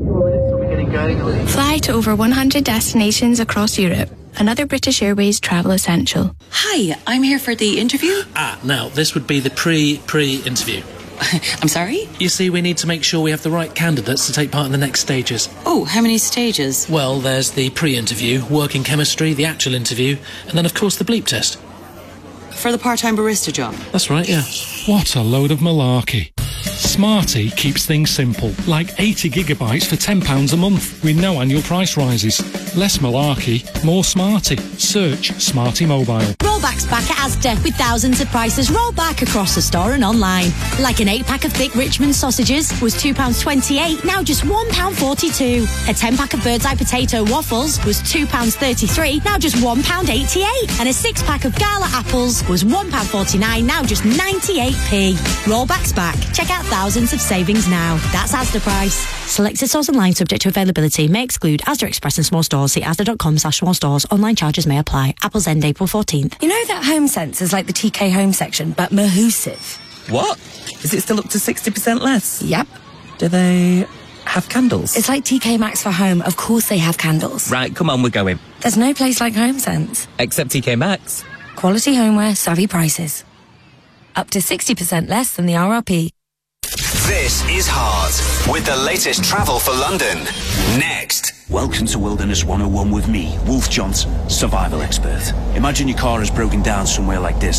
Fly to over one hundred destinations across Europe. Another British Airways travel essential. Hi, I'm here for the interview. Ah, now, this would be the pre-pre-interview. I'm sorry? You see, we need to make sure we have the right candidates to take part in the next stages. Oh, how many stages? Well, there's the pre-interview, working chemistry, the actual interview, and then, of course, the bleep test. For the part-time barista job? That's right, yeah. What a load of malarkey. Smarty keeps things simple, like eighty gigabytes for ten pounds a month, with no annual price rises. Less malarkey, more Smarty. Search Smarty Mobile. Rollback's back at Asda with thousands of prices rolled back across the store and online. Like an eight pack of thick Richmond sausages was two pounds twenty-eight, now just one pound forty-two. A ten pack of Bird's Eye potato waffles was two pounds thirty-three, now just one pound eighty-eight. And a six pack of Gala apples was one pound forty-nine, now just ninety-eight p. Rollback's back. Check out thousands of savings now. That's Asda price. Selected stores online subject to availability. May exclude Asda Express and small stores. See asda.com slash small stores. Online charges may apply. Apples end April fourteenth. You know that Home Sense is like the T K Home section, but Mahusive? What? Is it still up to sixty percent less? Yep. Do they have candles? It's like T K Maxx for home. Of course they have candles. Right, come on, we're going. There's no place like Home Sense. Except T K Maxx. Quality homeware, savvy prices. Up to sixty percent less than the R R P. This is Heart, with the latest travel for London. Next. Welcome to Wilderness one oh one with me, Wolf Johnson, survival expert. Imagine your car has broken down somewhere like this.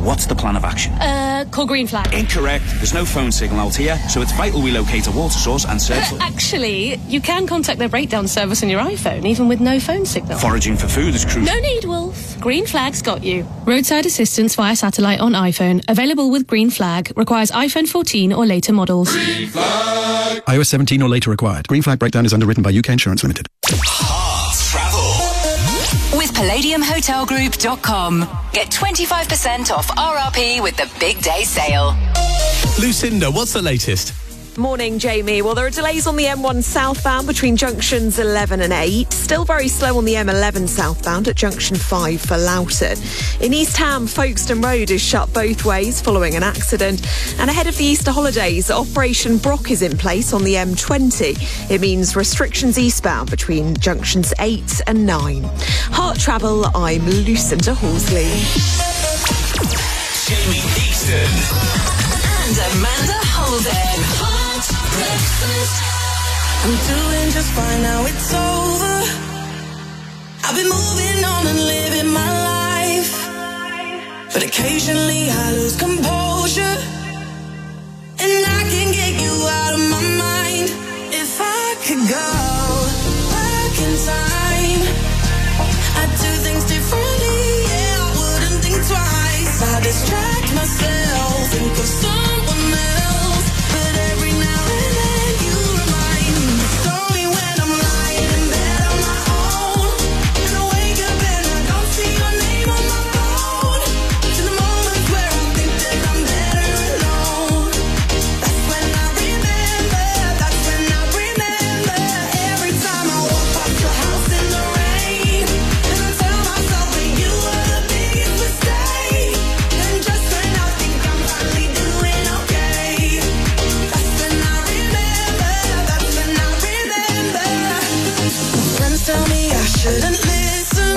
What's the plan of action? Uh, call green flag. Incorrect. There's no phone signal out here, so it's vital we locate a water source and search for... Actually, you can contact their breakdown service on your iPhone, even with no phone signal. Foraging for food is crucial. No need, Wolf. Green Flag's got you. Roadside assistance via satellite on iPhone. Available with Green Flag. Requires iPhone fourteen or later models. Green Flag. iOS seventeen or later required. Green Flag breakdown is underwritten by U K Insurance Limited. Heart Travel. With Palladium Hotel Group dot com. Get twenty-five percent off R R P with the big day sale. Lucinda, what's the latest? Morning, Jamie. Well, there are delays on the M one southbound between junctions eleven and eight. Still very slow on the M eleven southbound at junction five for Loughton. In East Ham, Folkestone Road is shut both ways following an accident. And ahead of the Easter holidays, Operation Brock is in place on the M twenty. It means restrictions eastbound between junctions eight and nine. Heart Travel, I'm Lucinda Horsley. Jamie Easton. And Amanda Holden. I'm doing just fine now, it's over. I've been moving on and living my life, but occasionally I lose composure, and I can get you out of my mind. If I could go back in time, I'd do things differently, yeah, I wouldn't think twice. I distract myself, think of someone else, but every now and then you remind me. It's only when I'm lying in bed on my own, and I wake up and I don't see your name on my phone. To the moments where I think that I'm better alone. That's when I remember, that's when I remember. Every time I walk past your house in the rain, and I tell myself that you were the biggest mistake. And just when I think I'm finally doing okay, that's when I remember, that's when I remember. My friends tell me I shouldn't listen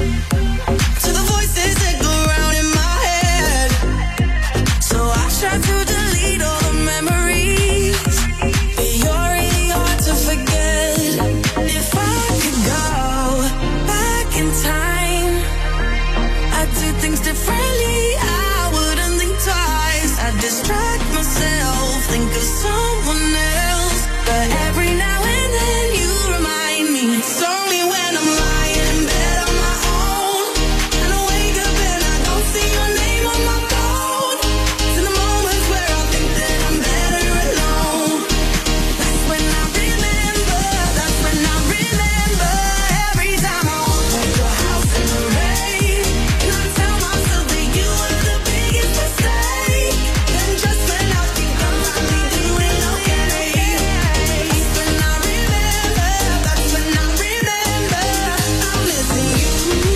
to the voices that go round in my head, so I try to delete all the memories, but you're really hard to forget. If I could go back in time, I'd do things differently, I wouldn't think twice. I'd distract myself, think of someone else, but every now and then you remind me. It's only when I'm lying in bed on my own, and I wake up and I don't see your name on my phone. To the moments where I think that I'm better alone, that's when I remember, that's when I remember. Every time I walk past your house in the rain, and I tell myself that you were the biggest mistake. And just when I think I'm finally doing okay, that's when I remember, that's when I remember. I'm missing you.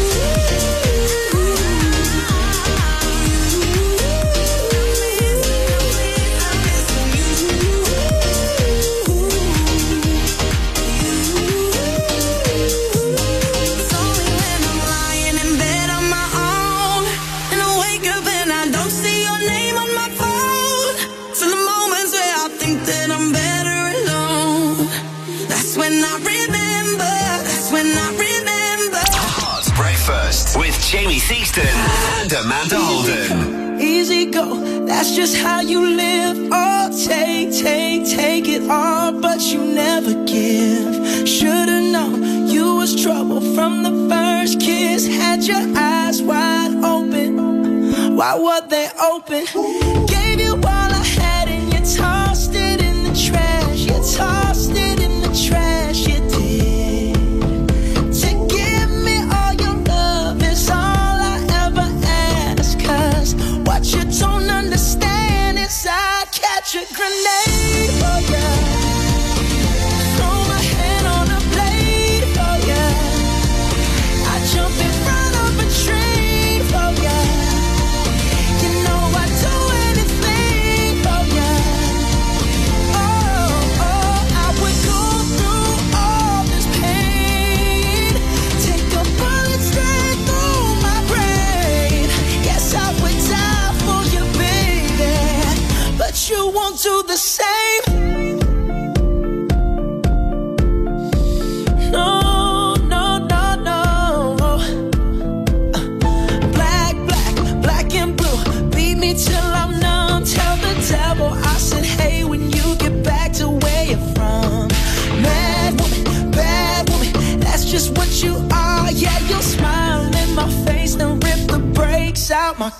It's only when I'm lying in bed on my own, and I wake up and I don't see your name on my phone. To the moments where I think that I'm better alone, that's when I remember, that's when I remember. Heart Breakfast with Jamie Theakston and Amanda Holden. Easy go, that's just how you live. Oh, take, take, take it all, but you never give. Should've known you was trouble from the first kiss. Had your eyes wide open, why were they open? Gave you all I had and you tossed it in the trash. You tossed it in the trash, you did. To give me all your love is all I ever ask, 'cause what you don't understand is I catch a grenade for ya. Throw my head on a blade for ya. I jump in front of a train for ya. You know I'd do anything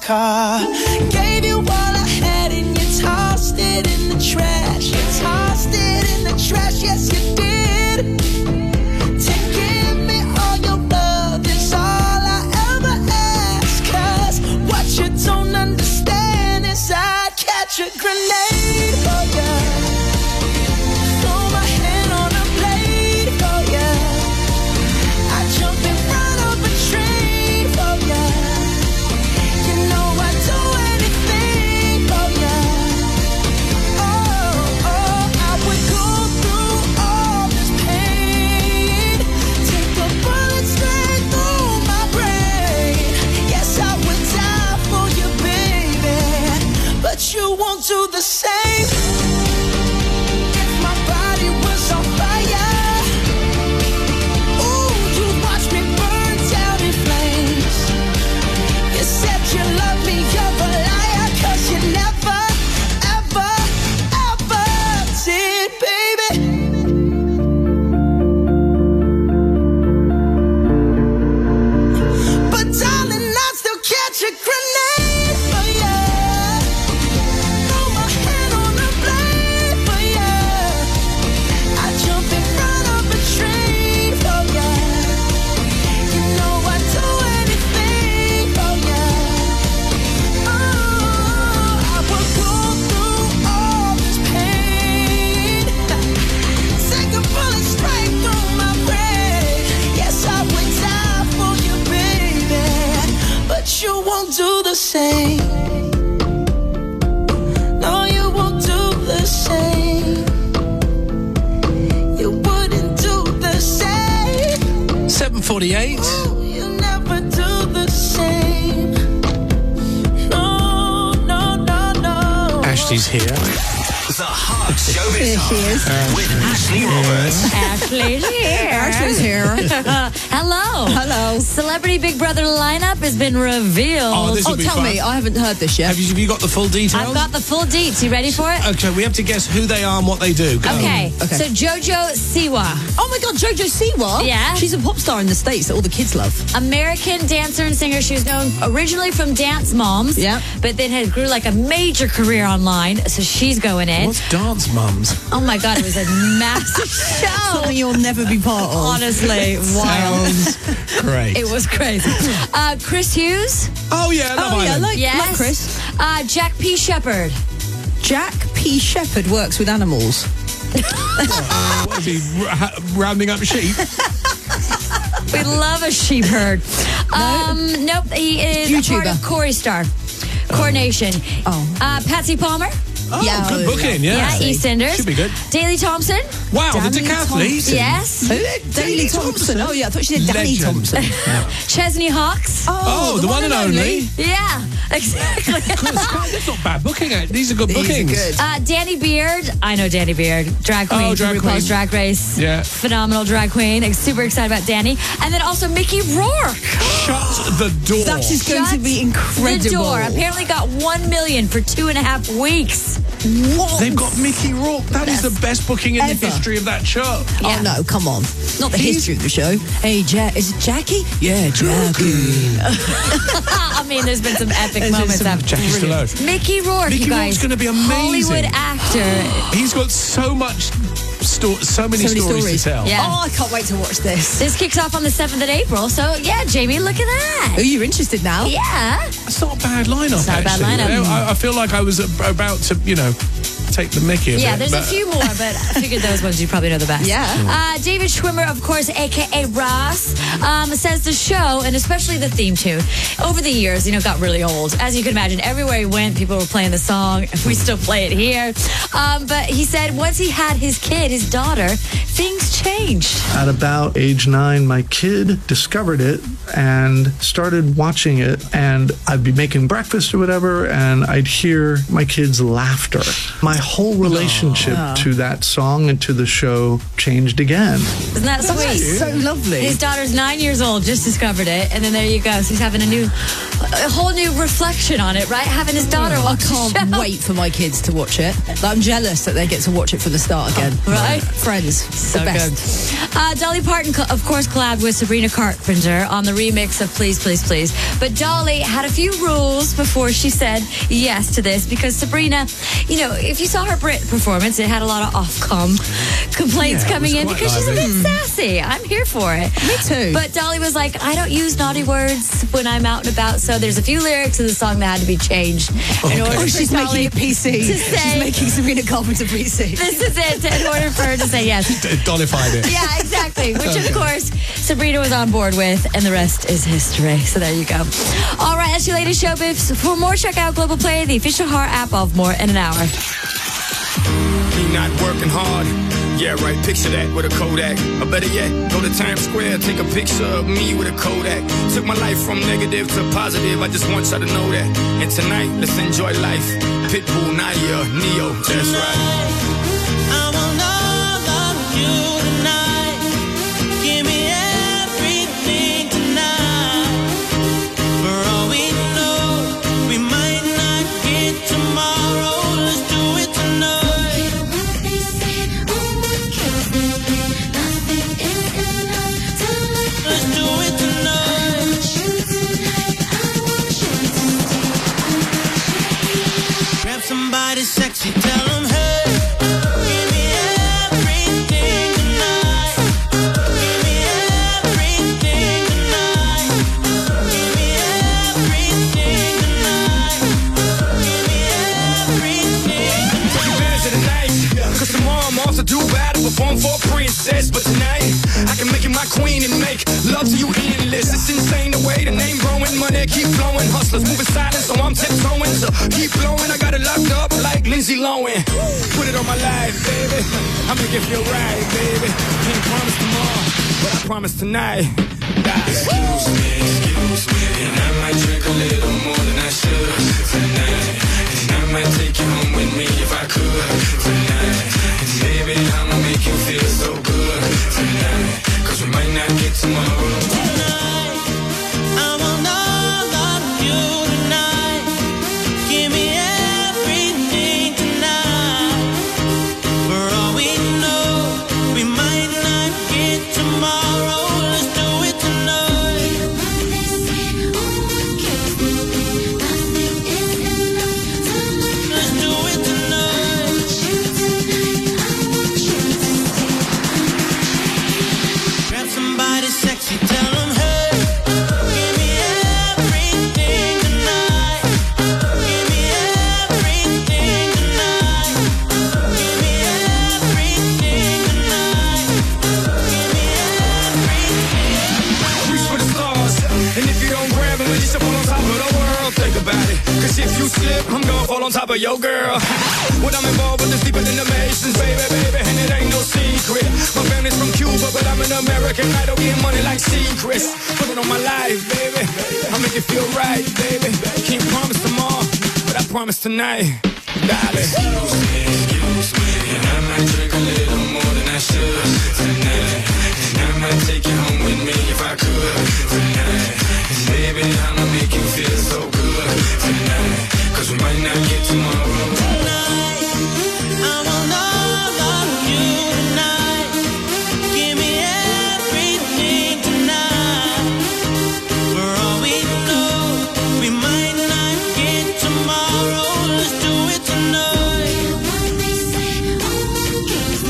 car. Gave you all I had and you tossed it in the trash. You tossed it in the trash, yes you did. To give me all your love is all I ever ask. Cause what you don't understand is I'd catch a grenade for you. You won't do the same. If my body was on fire, ooh, you'd watch me burn down in flames. You said you love me, you're a liar, cause you never, ever, ever did, baby. But darling, I still catch a grenade for you. You won't do the same. No, you won't do the same. You wouldn't do the same. seven forty-eight. Oh, you never do the same. No, no, no, no. Ashley's here. The Hot Showbiz Here she is. Hub with Ashley Roberts. Ashley's here. Ashley's here. Hello. Hello. Celebrity Big Brother lineup has been revealed. Oh, this will Oh, be tell fun. me, I haven't heard this yet. Have you, have you got the full details? I've got the full deets. You ready for it? Okay, we have to guess who they are and what they do. Go. Okay. Okay. So Jojo Siwa, Oh my God, Jojo Siwa? Yeah. She's a pop star in the States that all the kids love. American dancer and singer. She was known originally from Dance Moms. Yeah. But then had grew like a major career online. So she's going in. What's Dance Mums? Oh my God, it was a massive show. Something you'll never be part of. Honestly, wild. Sounds great. It was crazy. Uh, Chris Hughes. Oh, yeah, Love Oh, yeah, Island. like, Yes. like Chris. Uh, Jack P. Shepard. Jack P. Shepard works with animals. What is he, ra- rounding up sheep? We love a sheep herd. Um, nope, he is a part YouTuber. of Corey Star. Coronation. Oh. Uh, Patsy Palmer. Oh, Yeah, good booking, yeah. Yeah, EastEnders. Should be good. Daley Thompson. Wow, the Danny decathlete. Yes. Who? Daley Thompson. Oh, yeah, I thought she said Danny Legend. Thompson. Chesney Hawks. Oh, the, one, and only. Yeah, exactly. Good, that's not bad booking. eh? These are good These are bookings. good. Uh, Danny Beard. I know Danny Beard. Drag queen Oh, from drag RuPaul's queen. Drag Race. Yeah. Phenomenal drag queen. Like, super excited about Danny. And then also Mickey Rourke. Shut the door. That is going Shut to be incredible. The door. Apparently got one million for two and a half weeks. What? They've got Mickey Rourke. That is the best booking in Ever. the history of that show. Oh, no, come on. Not the history of the show. Hey, Jack. Is it Jackie? Yeah, Jackie. I mean, there's been some epic There's moments. some I've Jackie brilliant. Stallone. Mickey Rourke, Mickey you guys. Rourke's gonna be amazing. Hollywood actor. He's got so much, sto- so many, So many stories, stories. to tell. Yeah. Oh, I can't wait to watch this. This kicks off on the seventh of April. So, yeah, Jamie, look at that. Oh, you're interested now? Yeah. It's not a bad lineup, It's not a bad actually. lineup. I, I feel like I was ab- about to, you know, take the mickey a Yeah, bit, there's a but- few more, but I figured those ones you probably know the best. Yeah. Uh, David Schwimmer, of course, a k a. Ross, um, says the show, and especially the theme tune, over the years, you know, got really old. As you can imagine, everywhere he went, people were playing the song. We still play it here. Um, but he said once he had his kid, his daughter, things changed. At about age nine, my kid discovered it and started watching it, and I'd be making breakfast or whatever, and I'd hear my kid's laughter. My whole relationship Oh. to that song and to the show changed again. Isn't that sweet? That's so lovely. His daughter's nine years old, just discovered it, and then there you go. So he's having a new, a whole new reflection on it, right? Having his daughter I watch can't the show. wait for my kids to watch it. Like, I'm jealous that they get to watch it from the start again. Right? Friends, So the best. good. Uh, Dolly Parton, co- of course, collabed with Sabrina Carpenter on the remix of Please, Please, Please. But Dolly had a few rules before she said yes to this, because Sabrina, you know, if you saw her Brit performance, it had a lot of Ofcom complaints Yeah, it coming was in quite because she's a lively. bit sassy. I'm here for it. Me too. But Dolly was like, I don't use naughty words when I'm out and about, so there's a few lyrics in the song that had to be changed. In order Oh, for she's Dolly making it P C. to She's say, making Sabrina Carpenter P C. this is it, in order for her to say yes. Dollified it. Yeah, exactly. Which, Okay. of course, Sabrina was on board with, and the rest is history. So there you go. All right, that's your latest show, Bips. For more, check out Global Play, the official Heart app of More in an Hour. Me not working hard. Yeah, right, picture that with a Kodak. Or better yet, go to Times Square, take a picture of me with a Kodak. Took my life from negative to positive, I just want y'all to know that. And tonight, let's enjoy life. Pitbull, Nadia, Neo, that's right. I want all of you tonight. Give me everything tonight. For all we know, we might not get tomorrow. Let's do it tonight. Let's do it tonight. Grab somebody sexy, tell them, hey, give me everything tonight. Give me everything tonight. Give me everything tonight. Give me everything. Take advantage of the night, cause tomorrow I'm off to do battle, perform for a princess. But tonight, I can make you my queen and make love to you endless. It's insane the way the name growing, money keep flowing. Hustlers moving silent, so I'm tiptoeing. So keep blowing, I got it locked up like Lindsay Lohan. Put it on my life, baby. I'm gonna give you a ride, baby. Can't promise tomorrow, but I promise tonight. Excuse me, excuse me, and I might drink a little more than I should tonight. And I might take you home with me if I could tonight. And baby, I'ma make you feel so good tonight. Cause we might not get tomorrow. Tonight, I want all of you tonight. Give me everything tonight. For all we know, we might not get tomorrow. Let's do it tonight. Let's do it tonight. Grab somebody sexy, tell them, hey, give me everything tonight. Give me everything tonight. Give me everything tonight. Give me everything. Reach for the stars, and if you don't grab it, you should fall on top of the world. Think about it, cause if you slip, I'm gonna fall on top of your girl. When I'm involved with this deeper than the Masons, baby, baby, and it ain't no secret. My family's from Cuba, but I'm an American idol, getting money like secrets. Put it on my life, baby, I'll make it feel right, baby. Can't promise tomorrow, but I promise tonight, darling. Excuse me, excuse me, and I might drink a little more than I should tonight. And I might take you home with me if I could tonight. And baby, I'ma make you feel so good tonight. Cause we might not get tomorrow. Tonight, I want all of you tonight. Give me everything tonight. For all we know, we might not get tomorrow. Let's do it tonight.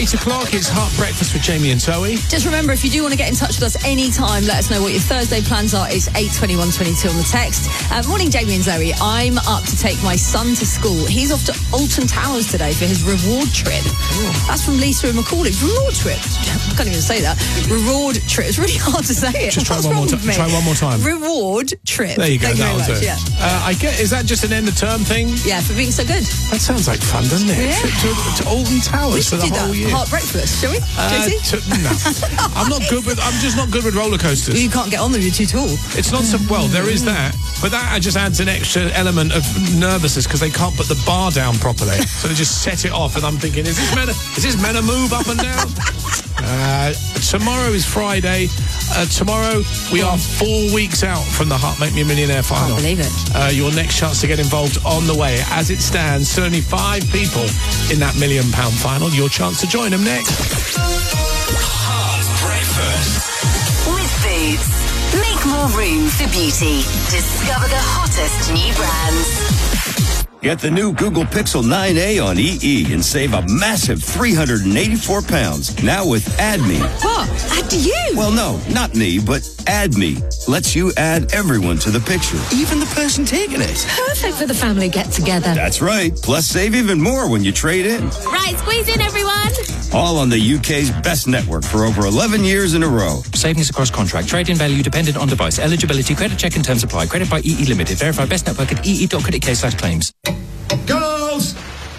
eight o'clock, it's Heart Breakfast with Jamie and Zoe. Just remember, if you do want to get in touch with us anytime, let us know what your Thursday plans are. It's eight twenty-one twenty-two on the text. Uh, morning, Jamie and Zoe. I'm up to take my son to school. He's off to Alton Towers today for his reward trip. Ooh. That's from Lisa and Macaulay. Reward trip. I can't even say that. Reward trip. It's really hard to say it. Just try What's one more wrong time. with me? Try one more time. Reward trip. There you go. Thank you That'll very do. much, yeah. Uh, I get. Is that just an end of term thing? Yeah, for being so good. That sounds like fun, doesn't it? Yeah. Trip to, to Alton Towers for the do whole that. year. Heart breakfast, shall we? Uh, J T? to, no, I'm not good with. I'm just not good with roller coasters. You can't get on them. You're too tall. It's not so well. There is that, but that just adds an extra element of nervousness because they can't put the bar down properly, so they just set it off. And I'm thinking, is this meant to, is this meant to move up and down? Uh, tomorrow is Friday. Uh, tomorrow we are four weeks out from the Heart Make Me a Millionaire final. Can't believe it. Uh, your next chance to get involved on the way. As it stands, certainly five people in that million pound final. Your chance to join them next. Heart Breakfast. With Boots. Make more room for beauty. Discover the hottest new brands. Get the new Google Pixel nine A on E E and save a massive three hundred eighty-four pounds. Now with Add Me. What? Add you? Well, no, not me, but Add Me lets you add everyone to the picture, even the person taking it. Perfect for the family get-together. That's right. Plus, save even more when you trade in. Right, squeeze in, everyone. All on the U K's best network for over eleven years in a row. Savings across contract. Trade-in value dependent on device. Eligibility. Credit check and terms apply. Credit by E E Limited. Verify best network at e e dot credit k slash claims. Girls!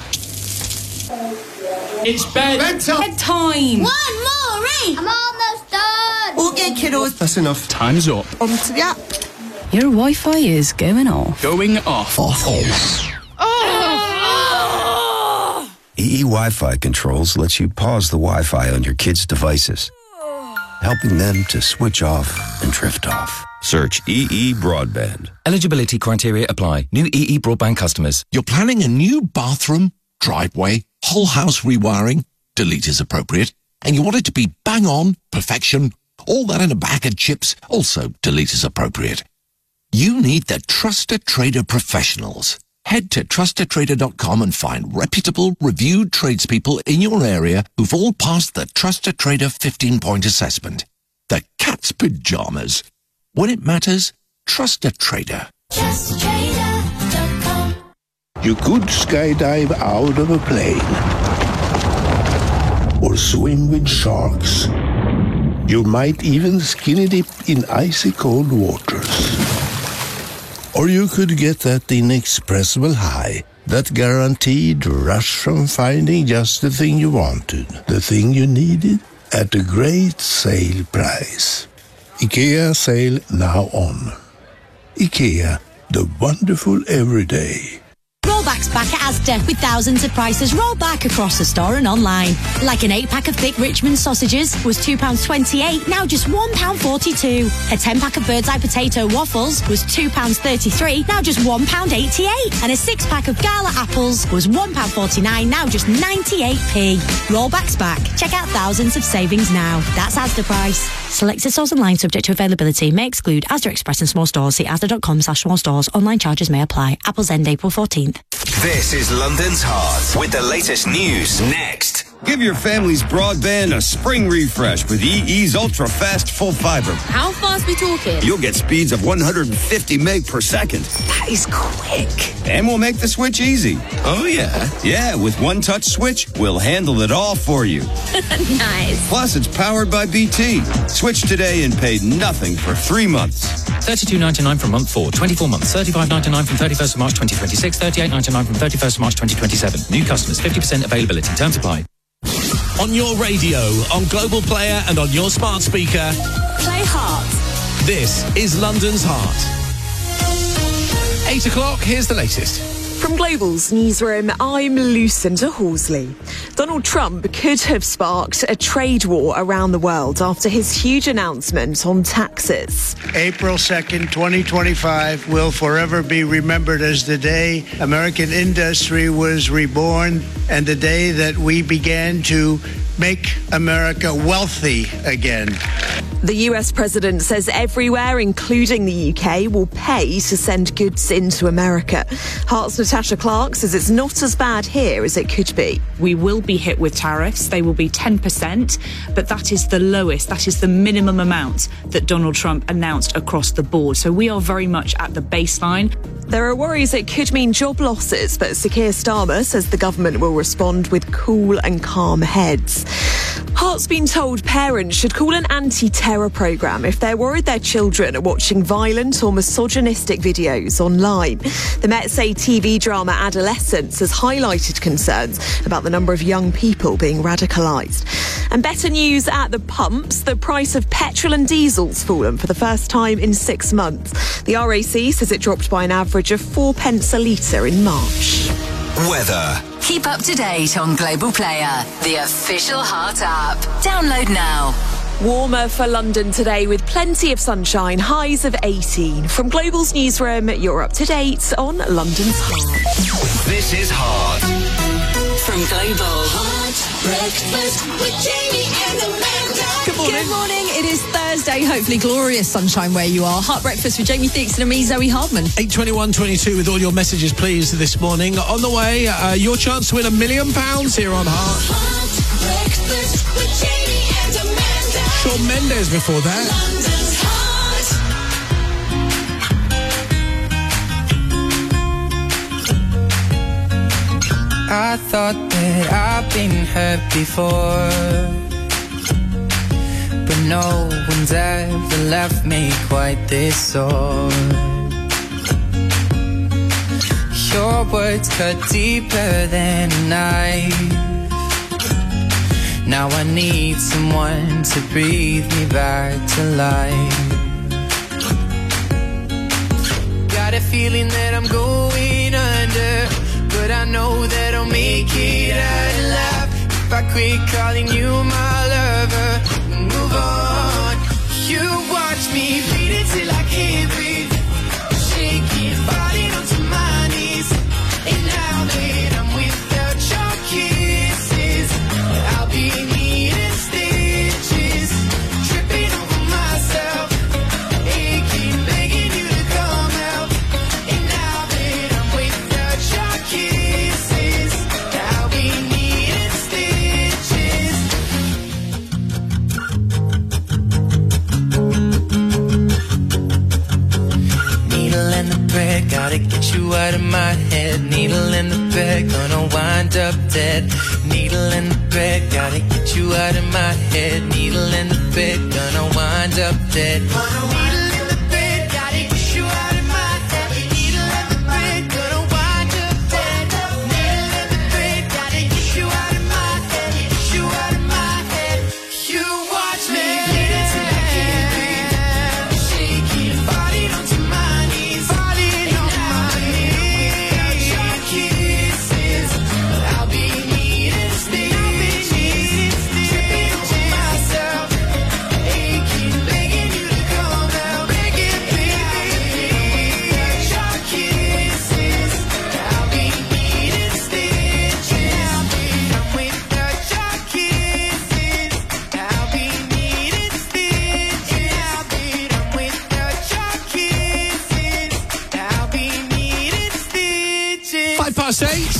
It's bed. Bedtime. Bedtime. One more ring. I'm almost done. Okay, kiddos. That's enough. Time's up. On to the app. Your Wi-Fi is going off. Going off. Off. Oh. E E Wi-Fi controls lets you pause the Wi-Fi on your kids' devices, helping them to switch off and drift off. Search E E Broadband. Eligibility criteria apply. New E E broadband customers. You're planning a new bathroom, driveway, whole house rewiring, delete is appropriate, and you want it to be bang on, perfection, all that in a bag of chips, also delete is appropriate. You need the Trusted Trader professionals. Head to trusted trader dot com and find reputable, reviewed tradespeople in your area who've all passed the Trusted Trader fifteen-point assessment. The cat's pajamas. When it matters, trust a trader. trust trader dot com. You could skydive out of a plane or swim with sharks. You might even skinny dip in icy cold waters. Or you could get that inexpressible high, that guaranteed rush from finding just the thing you wanted, the thing you needed, at a great sale price. IKEA sale now on. IKEA, the wonderful everyday. Rollback's back at Asda with thousands of prices rolled back across the store and online. Like an eight-pack of thick Richmond sausages was two pounds twenty-eight, now just one pound forty-two. A ten-pack of Bird's Eye potato waffles was two pounds thirty-three, now just one pound eighty-eight. And a six-pack of Gala apples was one pound forty-nine, now just ninety-eight p. Rollback's back. Check out thousands of savings now. That's Asda price. Selected stores online subject to availability may exclude Asda Express and small stores. See asda dot com slash small stores. Online charges may apply. Apples end April fourteenth. This is London's Heart with the latest news next. Give your family's broadband a spring refresh with E E's ultra-fast full fiber. How fast we talking? You'll get speeds of one hundred fifty meg per second. That is quick. And we'll make the switch easy. Oh, yeah? Yeah, with one touch switch, we'll handle it all for you. Nice. Plus, it's powered by B T. Switch today and pay nothing for three months. thirty-two ninety-nine from month four. twenty-four months. thirty-five ninety-nine from thirty-first of March twenty twenty-six. thirty-eight ninety-nine from thirty-first of March twenty twenty-seven. New customers, fifty percent availability. Terms apply. On your radio, on Global Player and on your smart speaker. Play Heart. This is London's Heart. Eight o'clock, here's the latest. From Global's newsroom, I'm Lucinda Horsley. Donald Trump could have sparked a trade war around the world after his huge announcement on taxes. April second, twenty twenty-five will forever be remembered as the day American industry was reborn and the day that we began to make America wealthy again. The U S president says everywhere, including the U K, will pay to send goods into America. Heart's Natasha Clark says it's not as bad here as it could be. We will be hit with tariffs. They will be ten percent, but that is the lowest. That is the minimum amount that Donald Trump announced across the board. So we are very much at the baseline. There are worries it could mean job losses, but Sir Keir Starmer says the government will respond with cool and calm heads. Heart's been told parents should call an anti-terror programme if they're worried their children are watching violent or misogynistic videos online. The Met say T V drama Adolescence has highlighted concerns about the number of young people being radicalised. And better news at the pumps. The price of petrol and diesel's fallen for the first time in six months. The R A C says it dropped by an average of four pence a litre in March. Weather. Keep up to date on Global Player, the official Heart app. Download now. Warmer for London today with plenty of sunshine, highs of eighteen. From Global's newsroom, you're up to date on London's Heart. This is Heart. From Global. Heart breakfast with Jamie and Amanda. Good morning. Good morning. It is Thursday. Hopefully glorious sunshine where you are. Heart breakfast with Jamie Theaks and me, Zoe Hardman. eight twenty-one twenty-two with all your messages, please, this morning. On the way, uh, your chance to win a million pounds here on Heart. Heart breakfast with Jamie and Amanda. Shawn Mendes before that. London's Heart. I thought that I've been hurt before, but no one's ever left me quite this sore. Your words cut deeper than a knife. Now I need someone to breathe me back to life. Got a feeling that I'm going under, but I know that I'll make it out alive if I quit calling you my lover and move on. You watch me bleed until I can't breathe, shaking, falling onto my knees. And now that I'm without your kisses, I'll be needing stitches, tripping over myself, aching, begging you to come out. And now that I'm without your kisses, I'll be needing stitches. Needle in the thread, gotta get you out of my head. Needle in the thread, gonna wind up dead. Needle in the thread, gotta get you out of my head. Needle in the thread, gonna wind up dead. Needle in the thread, gotta get you out of my head. Needle in the thread, gonna wind up dead. Needle in the thread, gotta get you out of my head. Get you out of my head. You watch me bleed until I can't breathe, shaking, falling onto my knees, falling on my knees. Your kisses, I'll be needing stitches, tripping over myself, aching, begging you to come out, begging, begging. Your kisses, I'll be needing stitches. I'm without your kisses, I'll be needing stitches. I'm without your kisses, I'll be needing stitches. Five past eight.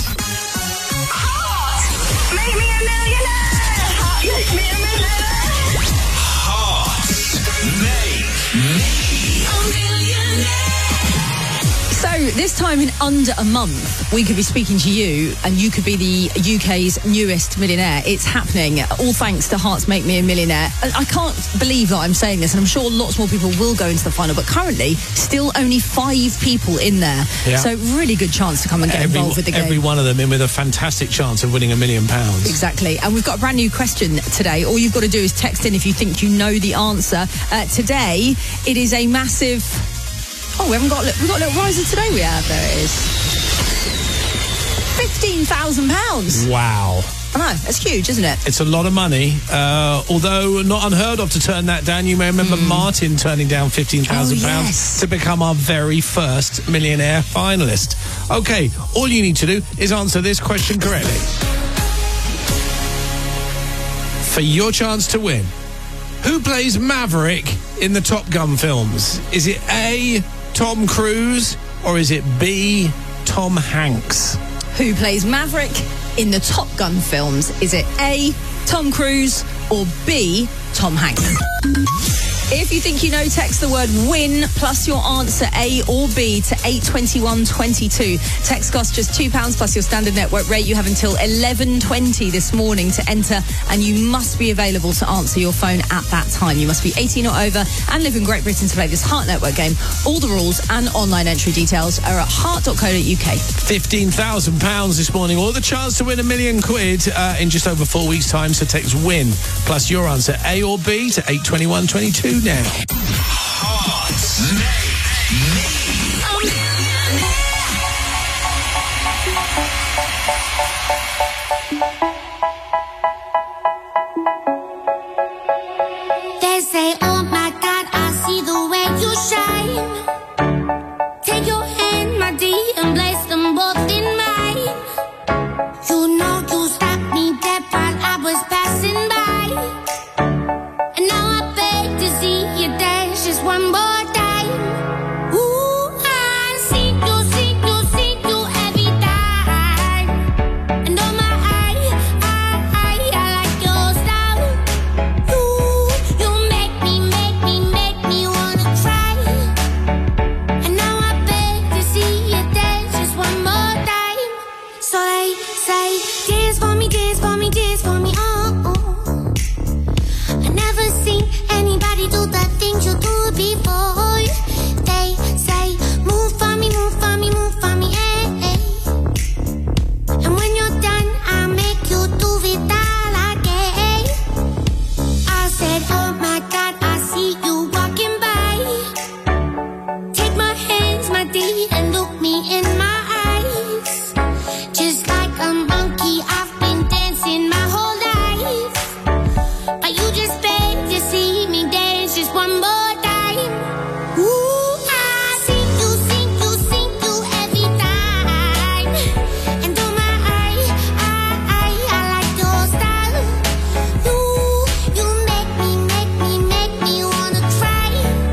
Make me a millionaire. Heart, make me a millionaire. Heart. Make me A millionaire. So this time in under a month, we could be speaking to you and you could be the U K's newest millionaire. It's happening, all thanks to Hearts Make Me a Millionaire. I I can't believe that I'm saying this, and I'm sure lots more people will go into the final, but currently, still only five people in there. Yeah. So really good chance to come and get Every, involved with the game. every one of them in with a fantastic chance of winning a million pounds. Exactly. And we've got a brand new question today. All you've got to do is text in if you think you know the answer. Uh, today, it is a massive... Oh, we haven't got... We've got a little riser today, we have. There it is. fifteen thousand pounds. Wow. I know, that's huge, isn't it? It's a lot of money, uh, although not unheard of to turn that down. You may remember mm. Martin turning down fifteen thousand pounds oh, yes. to become our very first millionaire finalist. Okay, all you need to do is answer this question correctly. For your chance to win Who plays Maverick in the Top Gun films? Is it A, Tom Cruise, or is it B, Tom Hanks? Who plays Maverick in the Top Gun films? Is it A, Tom Cruise, or B, Tom Hanks? If you think you know, text the word WIN plus your answer A or B to eight twenty-one twenty-two. Text costs just two pounds plus your standard network rate. You have until eleven twenty this morning to enter, and you must be available to answer your phone at that time. You must be eighteen or over and live in Great Britain to play this Heart Network game. All the rules and online entry details are at heart dot co dot U K. fifteen thousand pounds this morning, or the chance to win a million quid uh, in just over four weeks' time. So text WIN plus your answer A or B to eight twenty-one twenty-two now. They say, oh my God, I see the way you shine. Take your hand, my dear, and place them both in mine. You know you stopped me dead while I was passing by. And now I beg to see you dance just one more time. Ooh, I see you, see you, see you every time. And oh my, I, I, I, I like your style. You, you make me, make me, make me wanna try. And now I beg to see you dance just one more time. So they say, dance for me, dance for me, dance for me, oh, oh. I never seen anybody do the things you do before. They say, move for me, move for me, move for me, eh, eh. And when you're done, I'll make you do it all again. I said, oh my God, I see you walking by. Take my hands, my dear, and look me in my eyes. Just like a monkey, I've been dancing my whole life. But you just beg to see me dance just one more time. Ooh, I see you, see you, see you every time. And oh my, I, I, I, I like your style. You, you make me, make me, make me wanna try.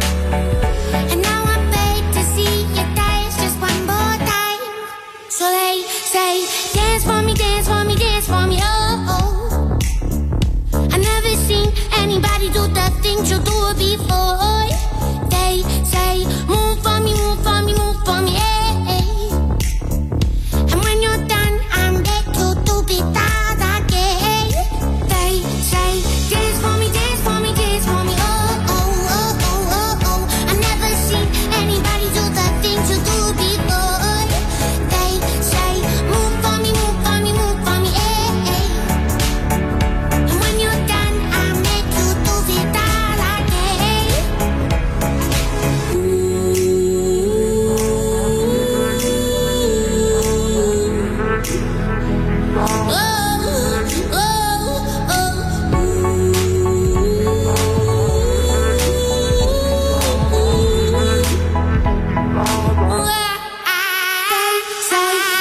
And now I beg to see you dance just one more time. So they say, dance for me, dance for me, dance for me, oh, oh. I never seen anybody do the things you do before. They say, move for me, move for me, move for me, eh, eh. And when you're done, I'll make you do it all again. They say, dance for me, dance for me, dance for me, oh, oh, oh, oh, oh, oh. I never seen anybody do the things you do before. They say, move for me, move for me, move for me, eh, eh. And when you're done, I'll make you do it all again. Say